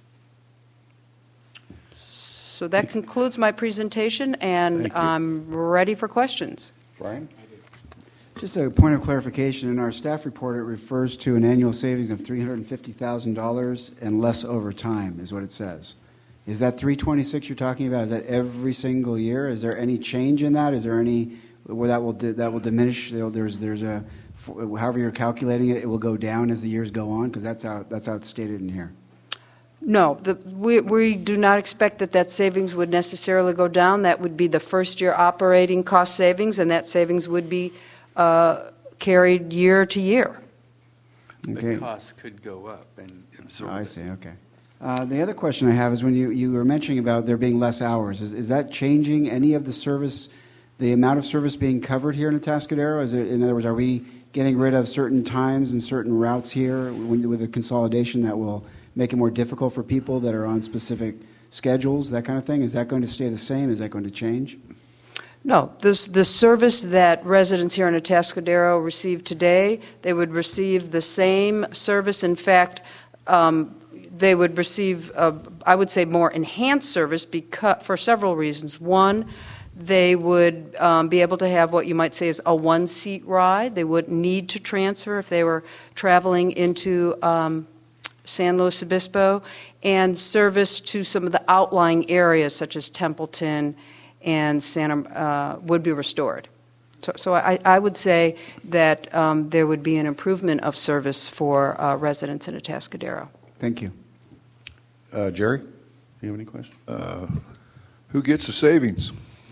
So that concludes my presentation, and I'm ready for questions. Brian? Just a point of clarification. In our staff report, it refers to an annual savings of $350,000 and less over time, is what it says. Is that 326 you're talking about? Is that every single year? Is there any change in that? Is there any where that will diminish? There's a however you're calculating it, it will go down as the years go on? Because that's how it's stated in here. No, we do not expect that savings would necessarily go down. That would be the first-year operating cost savings, and that savings would be carried year to year. Okay. The costs could go up and absorb I see, okay. The other question I have is when you were mentioning about there being less hours, is that changing any of the service, the amount of service being covered here in Atascadero? In other words, are we getting rid of certain times and certain routes here with a consolidation that will make it more difficult for people that are on specific schedules, that kind of thing? Is that going to stay the same? Is that going to change? No. The service that residents here in Atascadero receive today, they would receive the same service. In fact, they would receive, I would say, more enhanced service for several reasons. One, they would be able to have what you might say is a one-seat ride. They wouldn't need to transfer if they were traveling into San Luis Obispo, and service to some of the outlying areas such as Templeton and Santa would be restored. So I would say that there would be an improvement of service for residents in Atascadero. Thank you. Jerry, do you have any questions? Who gets the savings?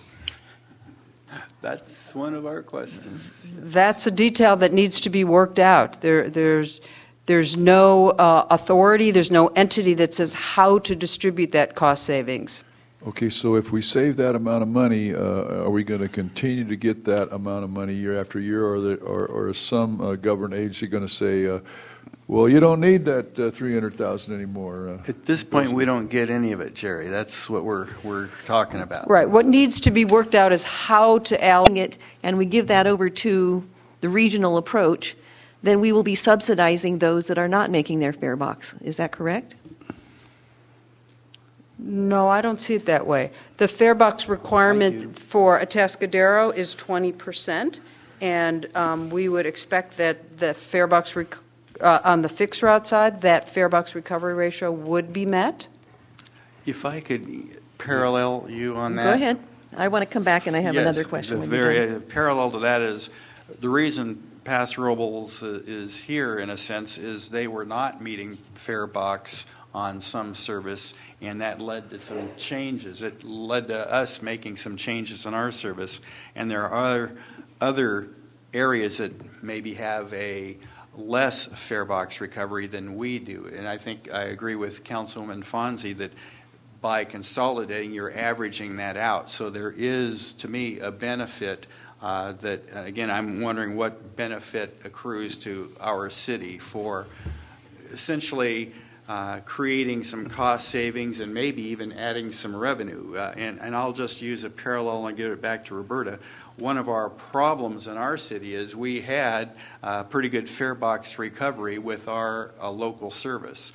That's one of our questions. That's a detail that needs to be worked out. There's no authority, there's no entity that says how to distribute that cost savings. Okay, so if we save that amount of money, are we going to continue to get that amount of money year after year, or is some government agency going to say, well, you don't need that $300,000 anymore? At this point, we don't get any of it, Jerry. That's what we're talking about. Right. What needs to be worked out is how to allocate it, and we give that over to the regional approach. Then we will be subsidizing those that are not making their fare box. Is that correct? No, I don't see it that way. The fare box requirement for Atascadero is 20%, and we would expect that the fare box on the fixed route side, that fare box recovery ratio would be met. If I could parallel you on that. Go ahead. I want to come back, and I have another question. The very parallel to that is the reason Paso Robles is here, in a sense, is they were not meeting fare box on some service, and that led to some changes. It led to us making some changes in our service, and there are other areas that maybe have a less fare box recovery than we do. And I think I agree with Councilwoman Fonzie that by consolidating, you're averaging that out. So there is, to me, a benefit that, again, I'm wondering what benefit accrues to our city for essentially creating some cost savings and maybe even adding some revenue. And I'll just use a parallel and give it back to Roberta. One of our problems in our city is we had pretty good fare box recovery with our local service.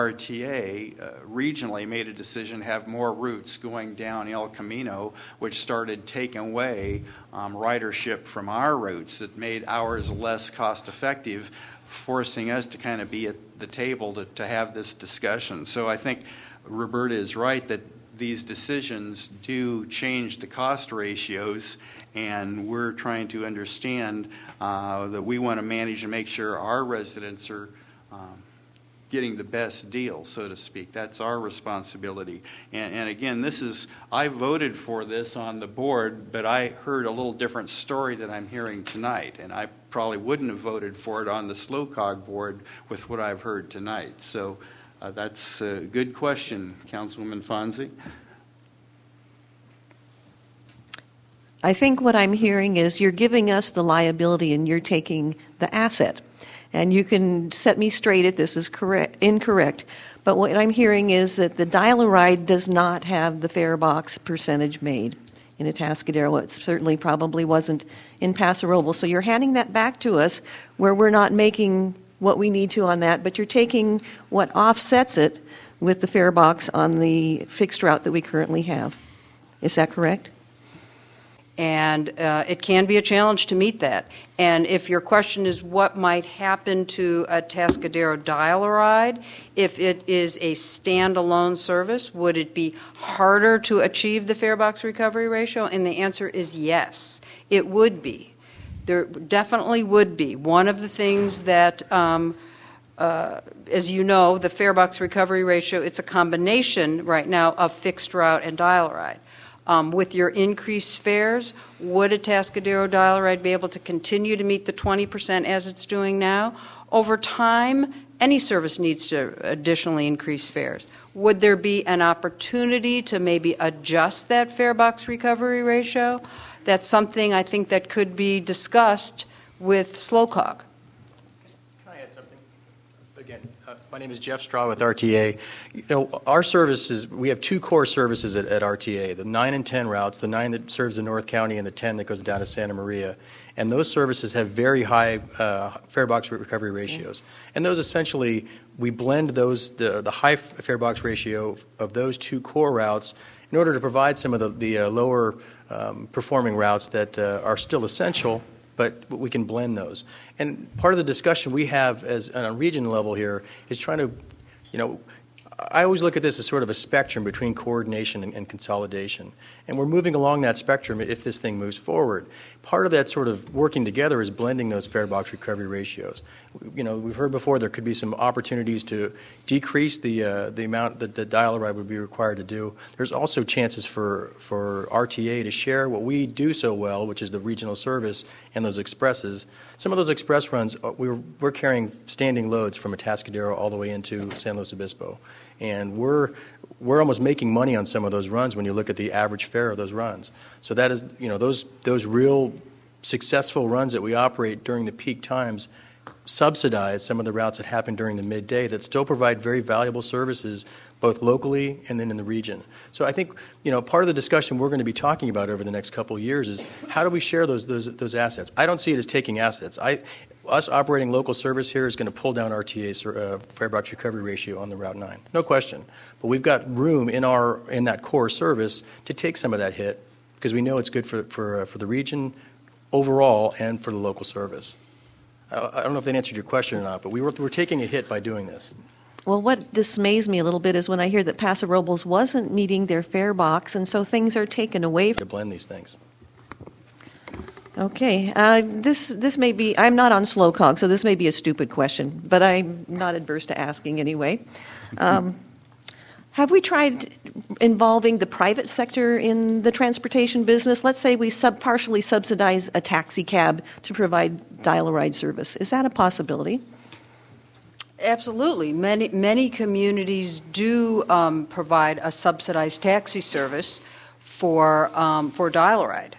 RTA regionally made a decision to have more routes going down El Camino, which started taking away ridership from our routes. It made ours less cost effective, forcing us to kind of be at the table to have this discussion. So I think Roberta is right that these decisions do change the cost ratios, and we're trying to understand that we want to manage and make sure our residents are getting the best deal, so to speak. That's our responsibility. And again, I voted for this on the board, but I heard a little different story that I'm hearing tonight, and I probably wouldn't have voted for it on the SLOCOG board with what I've heard tonight. So that's a good question, Councilwoman Fonzie. I think what I'm hearing is you're giving us the liability and you're taking the asset. And you can set me straight if this is incorrect. But what I'm hearing is that the dial-a-ride does not have the fare box percentage made in Atascadero. It certainly probably wasn't in Paso Robles. So you're handing that back to us where we're not making what we need to on that, but you're taking what offsets it with the fare box on the fixed route that we currently have. Is that correct? And it can be a challenge to meet that. And if your question is what might happen to a Atascadero dial-a-ride, if it is a standalone service, would it be harder to achieve the fare box recovery ratio? And the answer is yes, it would be. There definitely would be. One of the things that, as you know, the farebox recovery ratio, it's a combination right now of fixed route and dial-a-ride. With your increased fares, would Atascadero dial-a-ride be able to continue to meet the 20% as it's doing now? Over time, any service needs to additionally increase fares. Would there be an opportunity to maybe adjust that farebox recovery ratio? That's something I think that could be discussed with SLOCOG. Can I add something? Again, my name is Jeff Straw with RTA. You know, our services, we have two core services at RTA, the 9 and 10 routes, the 9 that serves the North County and the 10 that goes down to Santa Maria. And those services have very high farebox recovery ratios. And those essentially, we blend those, the high farebox ratio of those two core routes in order to provide some of the lower performing routes that are still essential, but we can blend those. And part of the discussion we have as on a region level here is trying to, you know, I always look at this as sort of a spectrum between coordination and consolidation. And we're moving along that spectrum if this thing moves forward. Part of that sort of working together is blending those farebox recovery ratios. You know, we've heard before there could be some opportunities to decrease the amount that the dial-a-ride would be required to do. There's also chances for RTA to share what we do so well, which is the regional service and those expresses. Some of those express runs, we're carrying standing loads from Atascadero all the way into San Luis Obispo. And we're almost making money on some of those runs when you look at the average fare of those runs. So that is, you know, those real successful runs that we operate during the peak times subsidize some of the routes that happen during the midday that still provide very valuable services both locally and then in the region. So I think, you know, part of the discussion we're going to be talking about over the next couple of years is how do we share those assets? I don't see it as taking assets. Us operating local service here is going to pull down RTA's farebox recovery ratio on the Route 9, no question. But we've got room in that core service to take some of that hit because we know it's good for the region overall and for the local service. I don't know if that answered your question or not, but we're taking a hit by doing this. Well, what dismays me a little bit is when I hear that Paso Robles wasn't meeting their fare box, and so things are taken away. To blend these things. Okay, this may be, I'm not on SLOCOG, so this may be a stupid question, but I'm not adverse to asking anyway. Have we tried involving the private sector in the transportation business? Let's say we partially subsidize a taxi cab to provide dial-a-ride service. Is that a possibility? Absolutely. Many communities do provide a subsidized taxi service for dial-a-ride.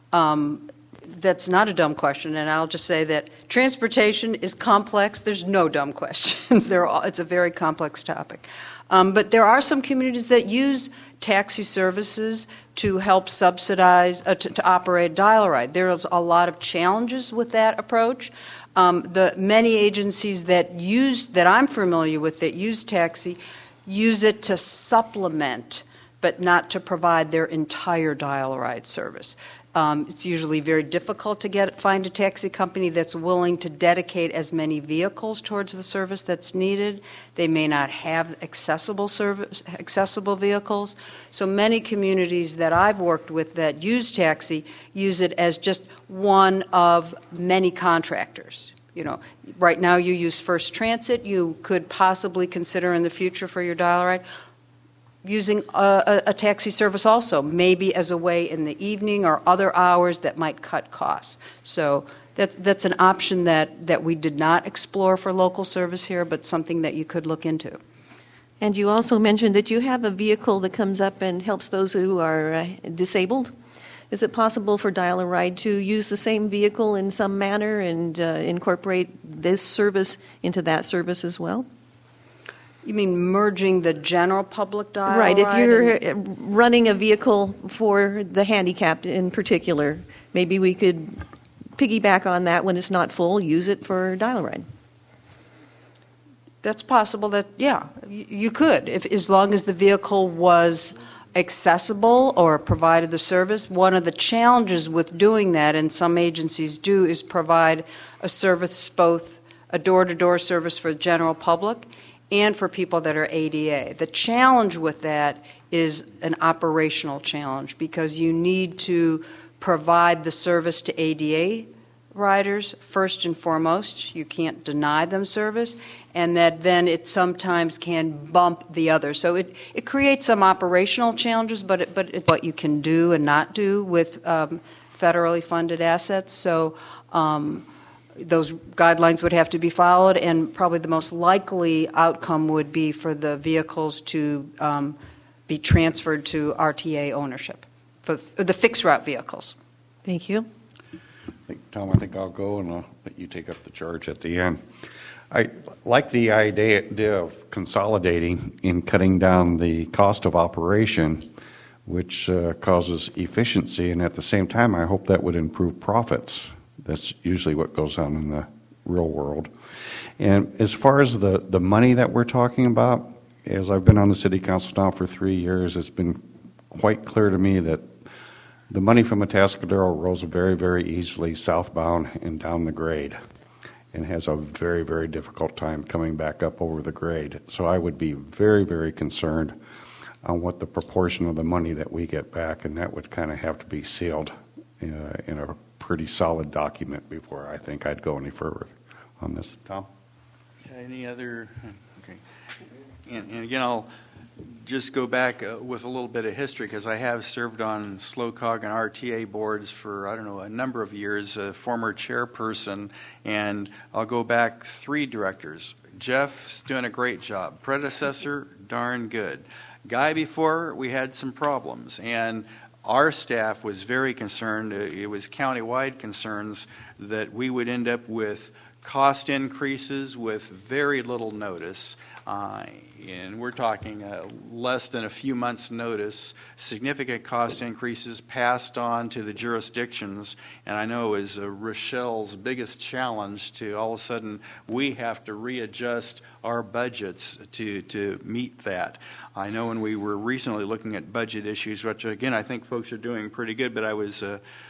That's not a dumb question, and I'll just say that transportation is complex. There's no dumb questions. It's a very complex topic. But there are some communities that use taxi services to help subsidize, to operate dial-a-ride. There's a lot of challenges with that approach. The many agencies that I'm familiar with that use taxi use it to supplement, but not to provide their entire dial-a-ride service. It's usually very difficult to find a taxi company that's willing to dedicate as many vehicles towards the service that's needed. They may not have accessible vehicles. So many communities that I've worked with that use taxi use it as just one of many contractors. You know, right now you use First Transit. You could possibly consider in the future for your dial-a-ride using a taxi service also, maybe as a way in the evening or other hours that might cut costs. So that's an option that we did not explore for local service here, but something that you could look into. And you also mentioned that you have a vehicle that comes up and helps those who are disabled. Is it possible for Dial-A-Ride to use the same vehicle in some manner and incorporate this service into that service as well? You mean merging the general public dial-a-ride? Right. If you're running a vehicle for the handicapped in particular, maybe we could piggyback on that when it's not full, use it for Dial-A-Ride. That's possible that, yeah, you could, as long as the vehicle was accessible or provided the service. One of the challenges with doing that, and some agencies do, is provide a service, both a door-to-door service for the general public and for people that are ADA. The challenge with that is an operational challenge because you need to provide the service to ADA riders first and foremost. You can't deny them service, and that then it sometimes can bump the other. So it creates some operational challenges, but it's what you can do and not do with federally funded assets. So those guidelines would have to be followed, and probably the most likely outcome would be for the vehicles to be transferred to RTA ownership for the fixed route vehicles. Thank you. Tom, I think I'll go and I'll let you take up the charge at the end. I like the idea of consolidating in cutting down the cost of operation, which causes efficiency, and at the same time, I hope that would improve profits. That's usually what goes on in the real world. And as far as the money that we're talking about, as I've been on the City Council now for 3 years, it's been quite clear to me that the money from Atascadero rolls very, very easily southbound and down the grade and has a very, very difficult time coming back up over the grade. So I would be very, very concerned on what the proportion of the money that we get back, and that would kind of have to be sealed in a pretty solid document before I think I'd go any further on this. Tom? Any other? Okay. And again, I'll just go back with a little bit of history, because I have served on SLOCOG and RTA boards for, I don't know, a number of years, a former chairperson, and I'll go back 3 directors. Jeff's doing a great job. Predecessor, darn good. Guy before, we had some problems, and our staff was very concerned. It was county-wide concerns that we would end up with cost increases with very little notice. And we're talking less than a few months' notice, significant cost increases passed on to the jurisdictions. And I know is Rochelle's biggest challenge to all of a sudden we have to readjust our budgets to meet that. I know when we were recently looking at budget issues, which again I think folks are doing pretty good, but I was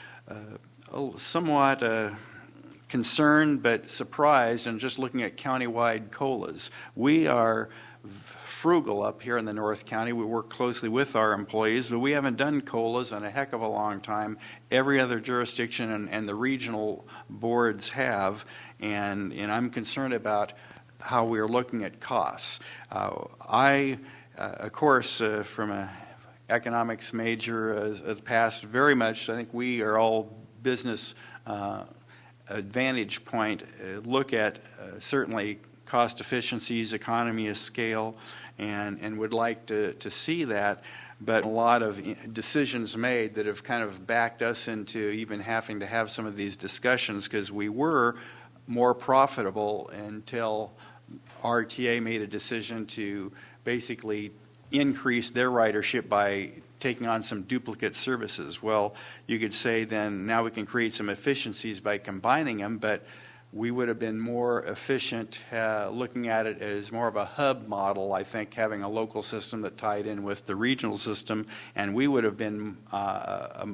somewhat concerned but surprised, and just looking at countywide COLAs. We are frugal up here in the North County. We work closely with our employees, but we haven't done COLAs in a heck of a long time. Every other jurisdiction and the regional boards have, and I'm concerned about how we're looking at costs. Of course, from an economics major of the past, very much, I think we are all business advantage point, look at certainly cost efficiencies, economy of scale, and would like to see that. But a lot of decisions made that have kind of backed us into even having to have some of these discussions, because we were more profitable until RTA made a decision to basically increase their ridership by taking on some duplicate services. Well, you could say then now we can create some efficiencies by combining them, but we would have been more efficient looking at it as more of a hub model, I think, having a local system that tied in with the regional system, and we would have been a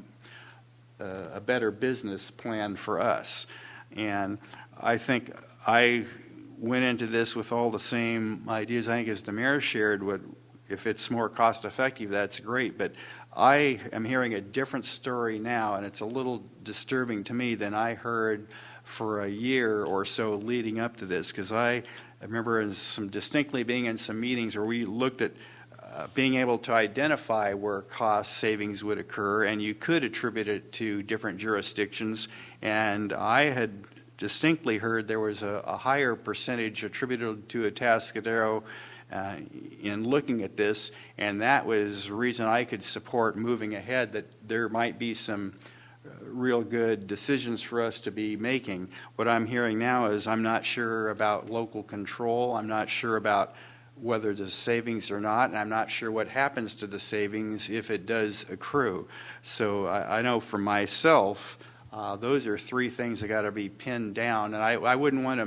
better business plan for us. And I think I went into this with all the same ideas, I think, as the mayor shared. If it's more cost effective, that's great, but I am hearing a different story now, and it's a little disturbing to me than I heard for a year or so leading up to this, because I remember distinctly being in some meetings where we looked at being able to identify where cost savings would occur, and you could attribute it to different jurisdictions, and I had distinctly heard there was a higher percentage attributed to Atascadero in looking at this, and that was the reason I could support moving ahead, that there might be some real good decisions for us to be making. What I'm hearing now is I'm not sure about local control. I'm not sure about whether there's savings or not, and I'm not sure what happens to the savings if it does accrue. So I know for myself, those are 3 things that got to be pinned down, and I wouldn't want to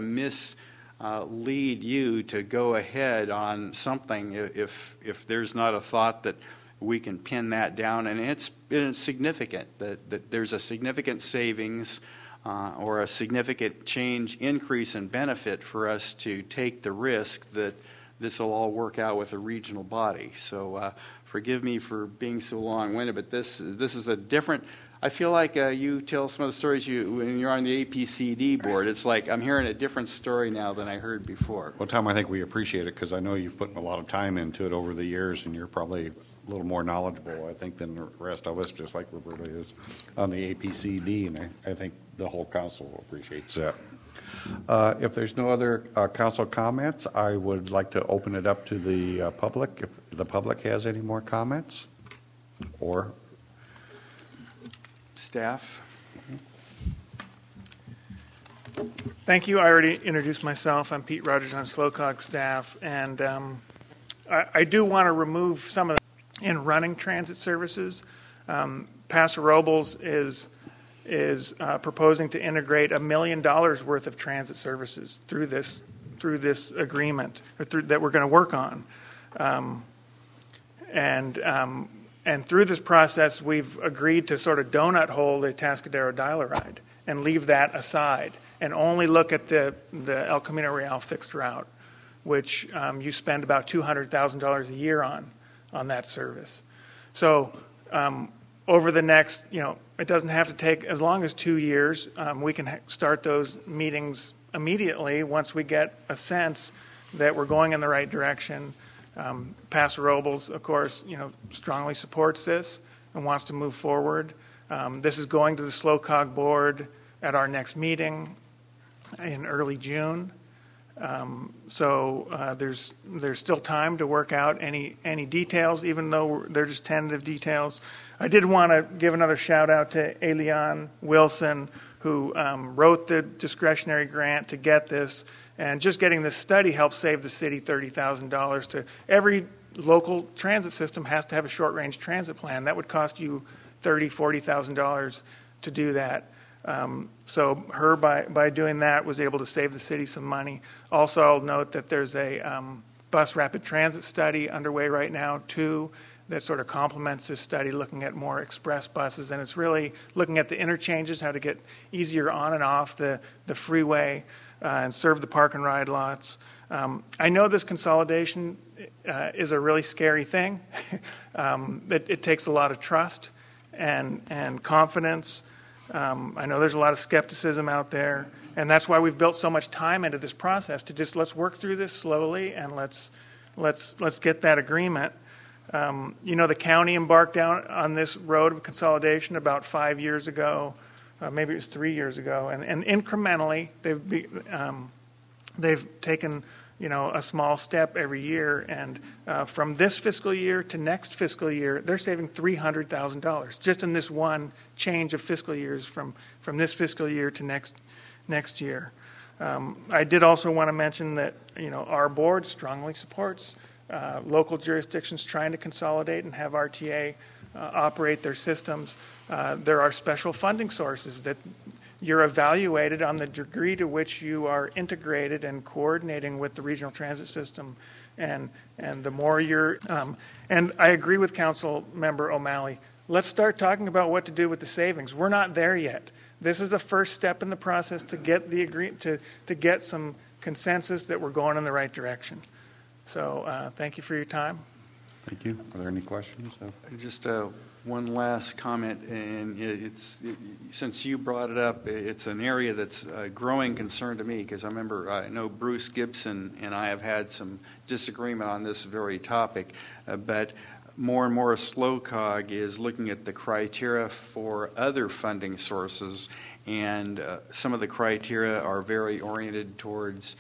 mislead you to go ahead on something if there's not a thought that we can pin that down, and it's significant that there's a significant savings or a significant increase in benefit for us to take the risk that this will all work out with a regional body. So forgive me for being so long-winded, but this is a different. I feel like you tell some of the stories when you're on the APCD board. It's like I'm hearing a different story now than I heard before. Well, Tom, I think we appreciate it because I know you've put a lot of time into it over the years, and you're probably a little more knowledgeable, I think, than the rest of us, just like Roberta is on the APCD, and I think the whole council appreciates that. If there's no other council comments, I would like to open it up to the public, if the public has any more comments, or staff. Thank you. I already introduced myself. I'm Pete Rogers on SLOCOG staff, and I do want to remove some of the in running transit services. Paso Robles is proposing to integrate $1 million worth of transit services through this agreement that we're going to work on, and through this process, we've agreed to sort of donut hole the Atascadero Dial-A-Ride and leave that aside and only look at the El Camino Real fixed route, which you spend about $200,000 a year on that service. So over the next, it doesn't have to take as long as 2 years. We can start those meetings immediately once we get a sense that we're going in the right direction. Paso Robles, of course, strongly supports this and wants to move forward. This is going to the SLOCOG board at our next meeting in early June. So there's still time to work out any details, even though they're just tentative details. I did want to give another shout out to Elian Wilson, who wrote the discretionary grant to get this. And just getting this study helped save the city $30,000. To every local transit system has to have a short-range transit plan. That would cost you $30,000, $40,000 to do that. So her, by doing that, was able to save the city some money. Also, I'll note that there's a bus rapid transit study underway right now, too, that sort of complements this study, looking at more express buses. And it's really looking at the interchanges, how to get easier on and off the freeway, and serve the park and ride lots. I know this consolidation is a really scary thing. It takes a lot of trust and confidence. I know there's a lot of skepticism out there, and that's why we've built so much time into this process to just let's work through this slowly and let's get that agreement. The county embarked on this road of consolidation about 5 years ago. Maybe it was 3 years ago, and incrementally they've taken a small step every year, and from this fiscal year to next fiscal year, they're saving $300,000 just in this one change of fiscal years from this fiscal year to next year. I did also want to mention that our board strongly supports local jurisdictions trying to consolidate and have RTA operate their systems. There are special funding sources that you're evaluated on the degree to which you are integrated and coordinating with the regional transit system, and the more you're. And I agree with Council Member O'Malley. Let's start talking about what to do with the savings. We're not there yet. This is a first step in the process to get to get some consensus that we're going in the right direction. So thank you for your time. Thank you. Are there any questions? Just one last comment, and since you brought it up, it's an area that's a growing concern to me, because I know Bruce Gibson and I have had some disagreement on this very topic, but more and more SLOCOG is looking at the criteria for other funding sources, and some of the criteria are very oriented towards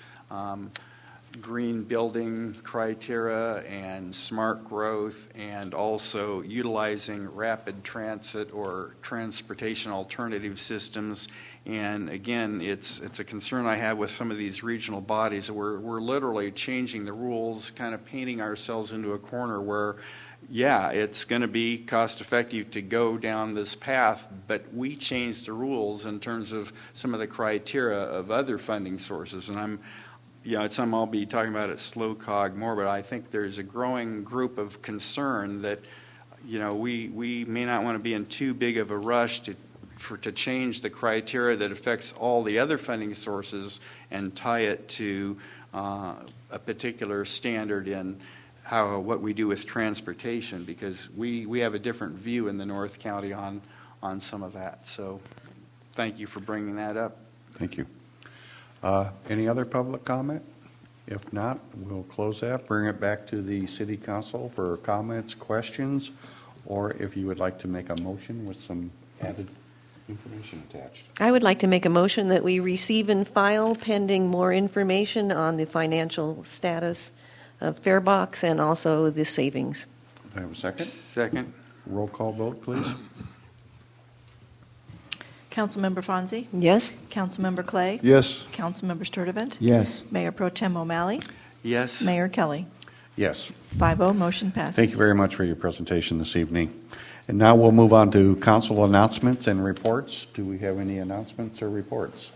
green building criteria and smart growth, and also utilizing rapid transit or transportation alternative systems. And again, it's a concern I have with some of these regional bodies. We're literally changing the rules, kind of painting ourselves into a corner where, yeah, it's going to be cost effective to go down this path, but we changed the rules in terms of some of the criteria of other funding sources. And it's something I'll be talking about at SLOCOG more, but I think there's a growing group of concern that, we may not want to be in too big of a rush to change the criteria that affects all the other funding sources and tie it to a particular standard in what we do with transportation, because we have a different view in the North County on some of that. So thank you for bringing that up. Thank you. Any other public comment? If not, we'll close that, bring it back to the City Council for comments, questions, or if you would like to make a motion with some added information attached. I would like to make a motion that we receive and file pending more information on the financial status of Farebox and also the savings. Do I have a second? Second. Roll call vote, please. Councilmember Fonzie? Yes. Councilmember Clay? Yes. Councilmember Sturtevant? Yes. Mayor Pro Tem O'Malley? Yes. Mayor Kelly? Yes. 5-0, motion passes. Thank you very much for your presentation this evening. And now we'll move on to council announcements and reports. Do we have any announcements or reports?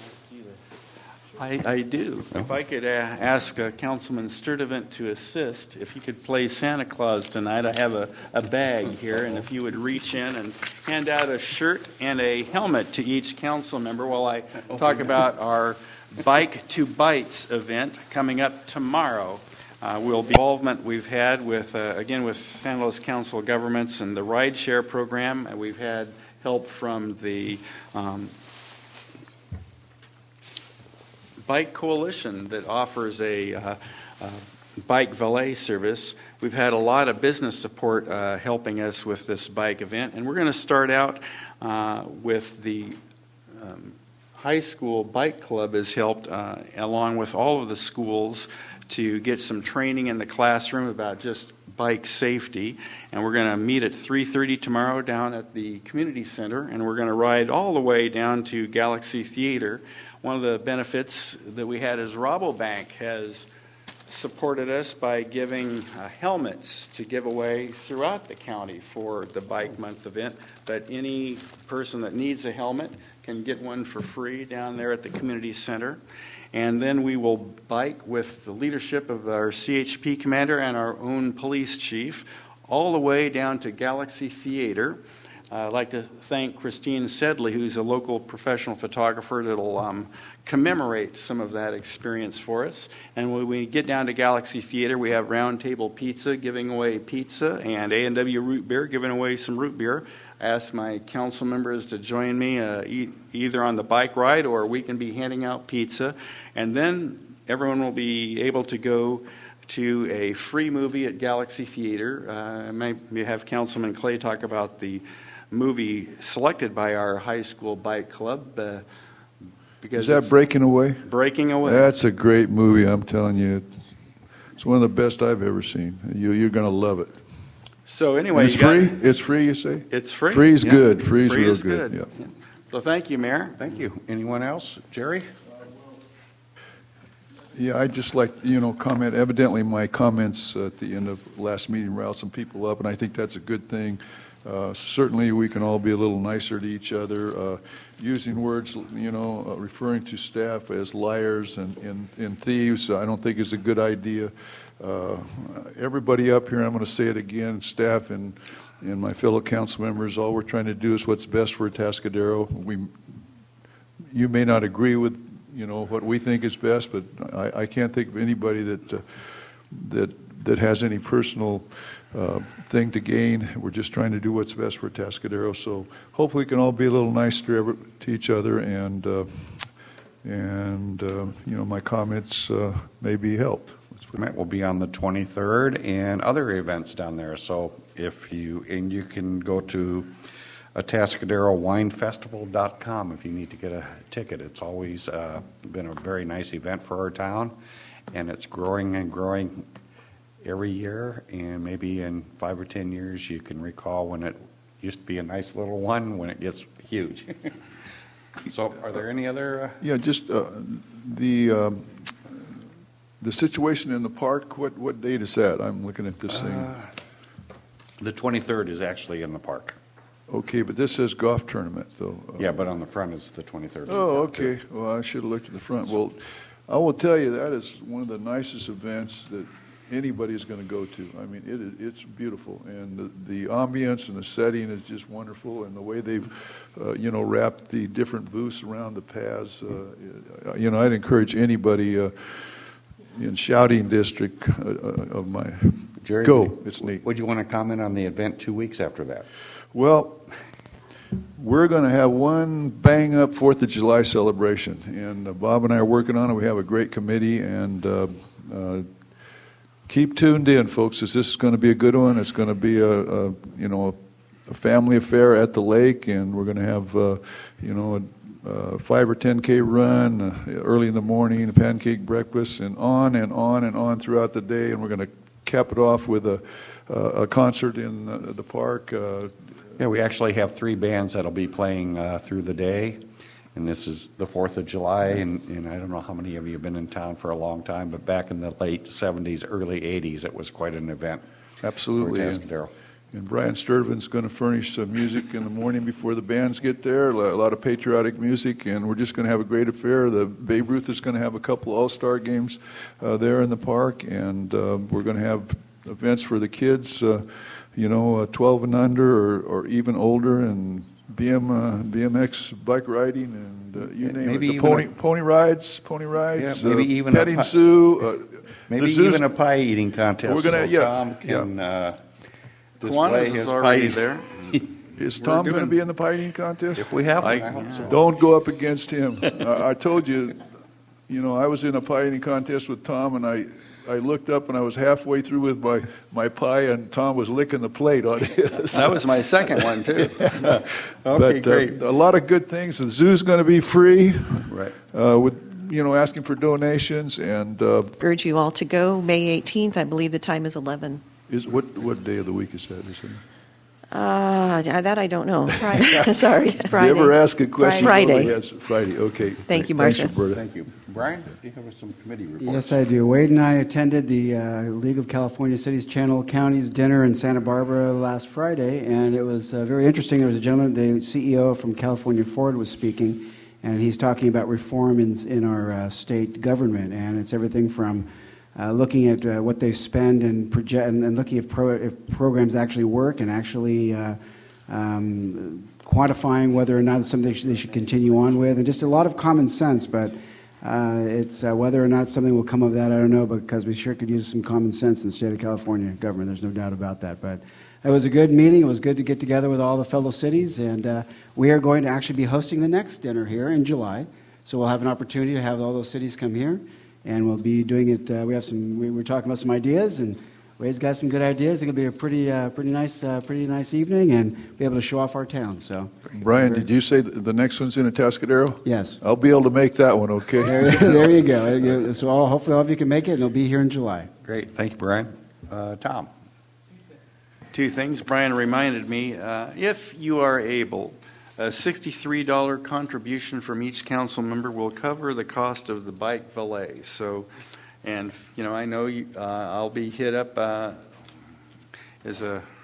I do. If I could ask Councilman Sturtevant to assist, if he could play Santa Claus tonight. I have a bag here, and if you would reach in and hand out a shirt and a helmet to each council member while I talk about our Bike to Bites event coming up tomorrow. Will be involvement we've had with, again, with San Luis Council of Governments and the rideshare program. We've had help from the Bike Coalition that offers a bike valet service. We've had a lot of business support helping us with this bike event, and we're going to start out with the high school bike club has helped along with all of the schools to get some training in the classroom about just bike safety, and we're going to meet at 3:30 tomorrow down at the community center, and we're going to ride all the way down to Galaxy Theater. One of the benefits that we had is Rabobank has supported us by giving helmets to give away throughout the county for the Bike Month event, but any person that needs a helmet can get one for free down there at the community center. And then we will bike with the leadership of our CHP commander and our own police chief all the way down to Galaxy Theater. I'd like to thank Christine Sedley, who's a local professional photographer that'll commemorate some of that experience for us. And when we get down to Galaxy Theater, we have Round Table Pizza giving away pizza and A&W Root Beer giving away some root beer. I ask my council members to join me either on the bike ride or we can be handing out pizza. And then everyone will be able to go to a free movie at Galaxy Theater. I might have Councilman Clay talk about the movie selected by our high school bike club. Because is that Breaking Away? Breaking Away. That's a great movie, I'm telling you. It's one of the best I've ever seen. You're going to love it. So anyway, it's free? It's free, you say? It's free. Free's yeah. good. Free's free real is good. Yeah. So thank you, Mayor. Thank you. Anyone else? Jerry? Yeah, I'd just like, comment. Evidently, my comments at the end of last meeting riled some people up, and I think that's a good thing. Certainly, we can all be a little nicer to each other. Using words, referring to staff as liars and thieves, I don't think is a good idea. Everybody up here, I'm going to say it again, staff and my fellow council members, all we're trying to do is what's best for Atascadero. You may not agree with what we think is best, but I can't think of anybody that has any personal thing to gain. We're just trying to do what's best for Atascadero. So hopefully we can all be a little nicer to each other, and my comments may be helped. The event will be on the 23rd and other events down there. So you can go to AtascaderoWineFestival.com if you need to get a ticket. It's always been a very nice event for our town, and it's growing and growing every year. And maybe in 5 or 10 years you can recall when it used to be a nice little one when it gets huge. So are there any other? Yeah, just the situation in the park, what date is that? I'm looking at this thing. The 23rd is actually in the park. Okay, but this says golf tournament, though. Yeah, but on the front is the 23rd. Oh, okay. Well, I should have looked at the front. Well, I will tell you that is one of the nicest events that anybody is going to go to. I mean, it's beautiful, and the ambience and the setting is just wonderful, and the way they've, wrapped the different booths around the paths. I'd encourage anybody in shouting district of my Jerry, go. It's neat. Would you want to comment on the event 2 weeks after that? Well, we're going to have one bang-up 4th of July celebration, and Bob and I are working on it. We have a great committee, and keep tuned in, folks, as this is going to be a good one. It's going to be a family affair at the lake, and we're going to have a 5 or 10K run early in the morning, a pancake breakfast, and on and on and on throughout the day. And we're going to cap it off with a concert in the park. Yeah, we actually have 3 bands that'll be playing through the day, and this is the 4th of July, and I don't know how many of you have been in town for a long time, but back in the late 70s, early 80s, it was quite an event. Absolutely. For Tascadero. And Brian Sturtevant's going to furnish some music in the morning before the bands get there, a lot of patriotic music, and we're just going to have a great affair. The Babe Ruth is going to have a couple all-star games there in the park, and we're going to have events for the kids, 12 and under or even older, and BMX bike riding, and you name maybe it. The pony rides, yeah, maybe even petting zoo. Maybe even a pie eating contest. We're going to, Tom can display his already pie. there. Is Tom going to be in the pie eating contest? If we have, I hope so. Don't go up against him. I told you, I was in a pie eating contest with Tom, and I looked up and I was halfway through with my pie, and Tom was licking the plate on his. That was my second one, too. Okay, great. A lot of good things. The zoo's going to be free. Right. With asking for donations, and Urge you all to go May 18th. I believe the time is 11. What day of the week is that? That I don't know. Sorry, it's Friday. You ever ask a question? Friday. Yes, Friday. Okay. Thank you, Marcia. Thanks, Roberta. Thank you. Brian, do you have some committee reports? Yes, I do. Wade and I attended the League of California Cities, Channel Counties dinner in Santa Barbara last Friday, and it was very interesting. There was a gentleman, the CEO from California Ford, was speaking, and he's talking about reform in our state government, and it's everything from looking at what they spend and project, and looking if programs actually work, and actually quantifying whether or not it's something they should continue on with, and just a lot of common sense. But it's whether or not something will come of that, I don't know, because we sure could use some common sense in the state of California government. There's no doubt about that. But it was a good meeting. It was good to get together with all the fellow cities, and we are going to actually be hosting the next dinner here in July. So we'll have an opportunity to have all those cities come here. And we'll be doing it. We're talking about some ideas, and Wade's got some good ideas. It'll be a pretty nice evening, and be able to show off our town. So, Brian, did you say the next one's in Atascadero? Yes. I'll be able to make that one. Okay. There you go. So hopefully all of you can make it, and it'll be here in July. Great. Thank you, Brian. Tom. 2 things. Brian reminded me, if you are able, a $63 contribution from each council member will cover the cost of the bike valet. So, and I know I'll be hit up as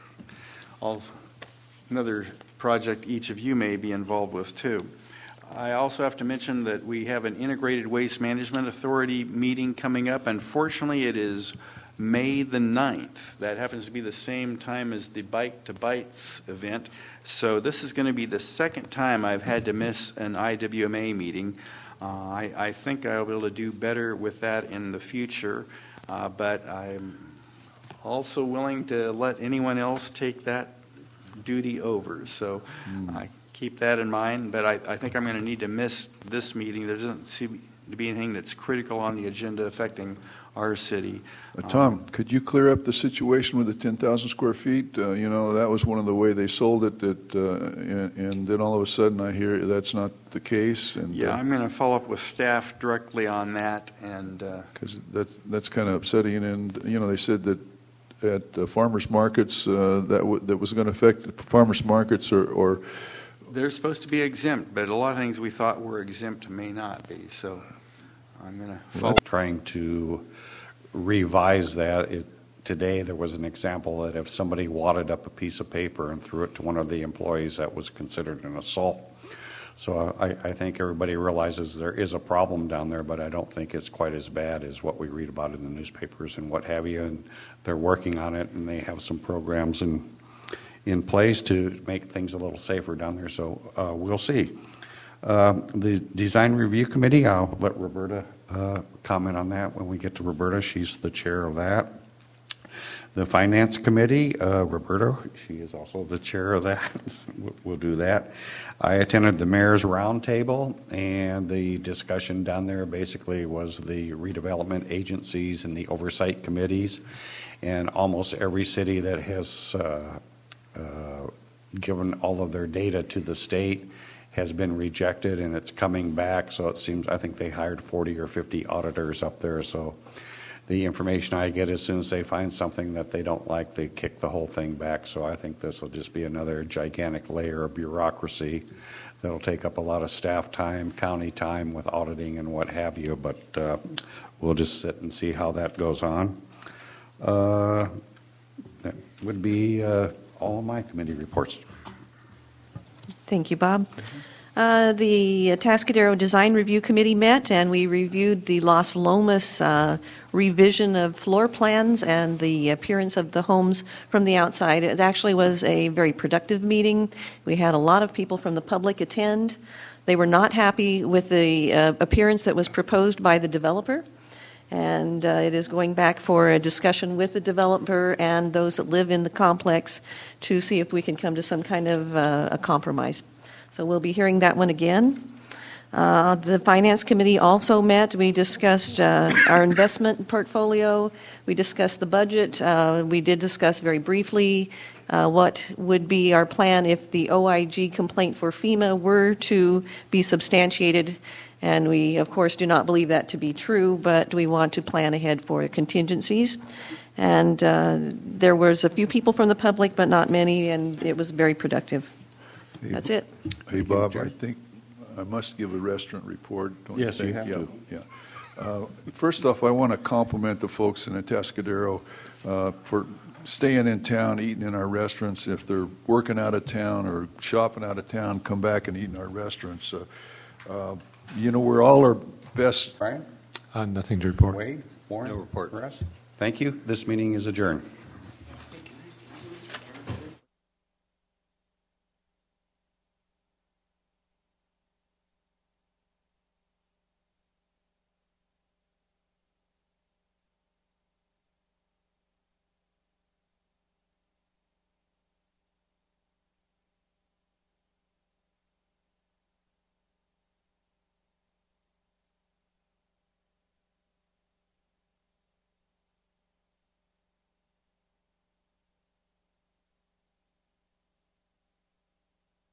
another project each of you may be involved with too. I also have to mention that we have an Integrated Waste Management Authority meeting coming up. Unfortunately, it is May the 9th. That happens to be the same time as the Bike to Bites event. So this is going to be the second time I've had to miss an IWMA meeting. I think I'll be able to do better with that in the future, but I'm also willing to let anyone else take that duty over. So I keep that in mind, but I think I'm going to need to miss this meeting. There doesn't seem to be anything that's critical on the agenda affecting our city. Tom, could you clear up the situation with the 10,000 square feet? That was one of the way they sold it, and then all of a sudden I hear that's not the case. And yeah, I'm going to follow up with staff directly on that, and because that's kind of upsetting. And they said that at farmers markets that was going to affect farmers markets or they're supposed to be exempt, but a lot of things we thought were exempt may not be. So I'm going to follow. Trying to revise that. Today there was an example that if somebody wadded up a piece of paper and threw it to one of the employees, that was considered an assault. So I think everybody realizes there is a problem down there, but I don't think it's quite as bad as what we read about in the newspapers and what have you. And they're working on it, and they have some programs in place to make things a little safer down there. So we'll see. The Design Review Committee, I'll let Roberta comment on that when we get to Roberta. She's the chair of that. The Finance Committee, Roberta, she is also the chair of that. We'll do that. I attended the Mayor's Roundtable, and the discussion down there basically was the redevelopment agencies and the oversight committees. And almost every city that has given all of their data to the state has been rejected, and it's coming back. So it seems, I think they hired 40 or 50 auditors up there. So the information I get, as soon as they find something that they don't like, they kick the whole thing back. So I think this will just be another gigantic layer of bureaucracy that'll take up a lot of staff time, county time with auditing and what have you. But we'll just sit and see how that goes on. That would be all of my committee reports. Thank you, Bob. The Atascadero Design Review Committee met, and we reviewed the Los Lomas revision of floor plans and the appearance of the homes from the outside. It actually was a very productive meeting. We had a lot of people from the public attend. They were not happy with the appearance that was proposed by the developer, and it is going back for a discussion with the developer and those that live in the complex to see if we can come to some kind of a compromise. So we'll be hearing that one again. The Finance Committee also met. We discussed our investment portfolio. We discussed the budget. We did discuss very briefly what would be our plan if the OIG complaint for FEMA were to be substantiated. And we, of course, do not believe that to be true, but we want to plan ahead for contingencies. And there was a few people from the public, but not many, and it was very productive. That's it. Hey, Bob, I think I must give a restaurant report. Don't Yes, you you think? have to. First off, I want to compliment the folks in Atascadero for staying in town, eating in our restaurants. If they're working out of town or shopping out of town, come back and eat in our restaurants. You know, we're all our best. Brian? Nothing to report. Wade? Warren? No report. Russ? Thank you. This meeting is adjourned.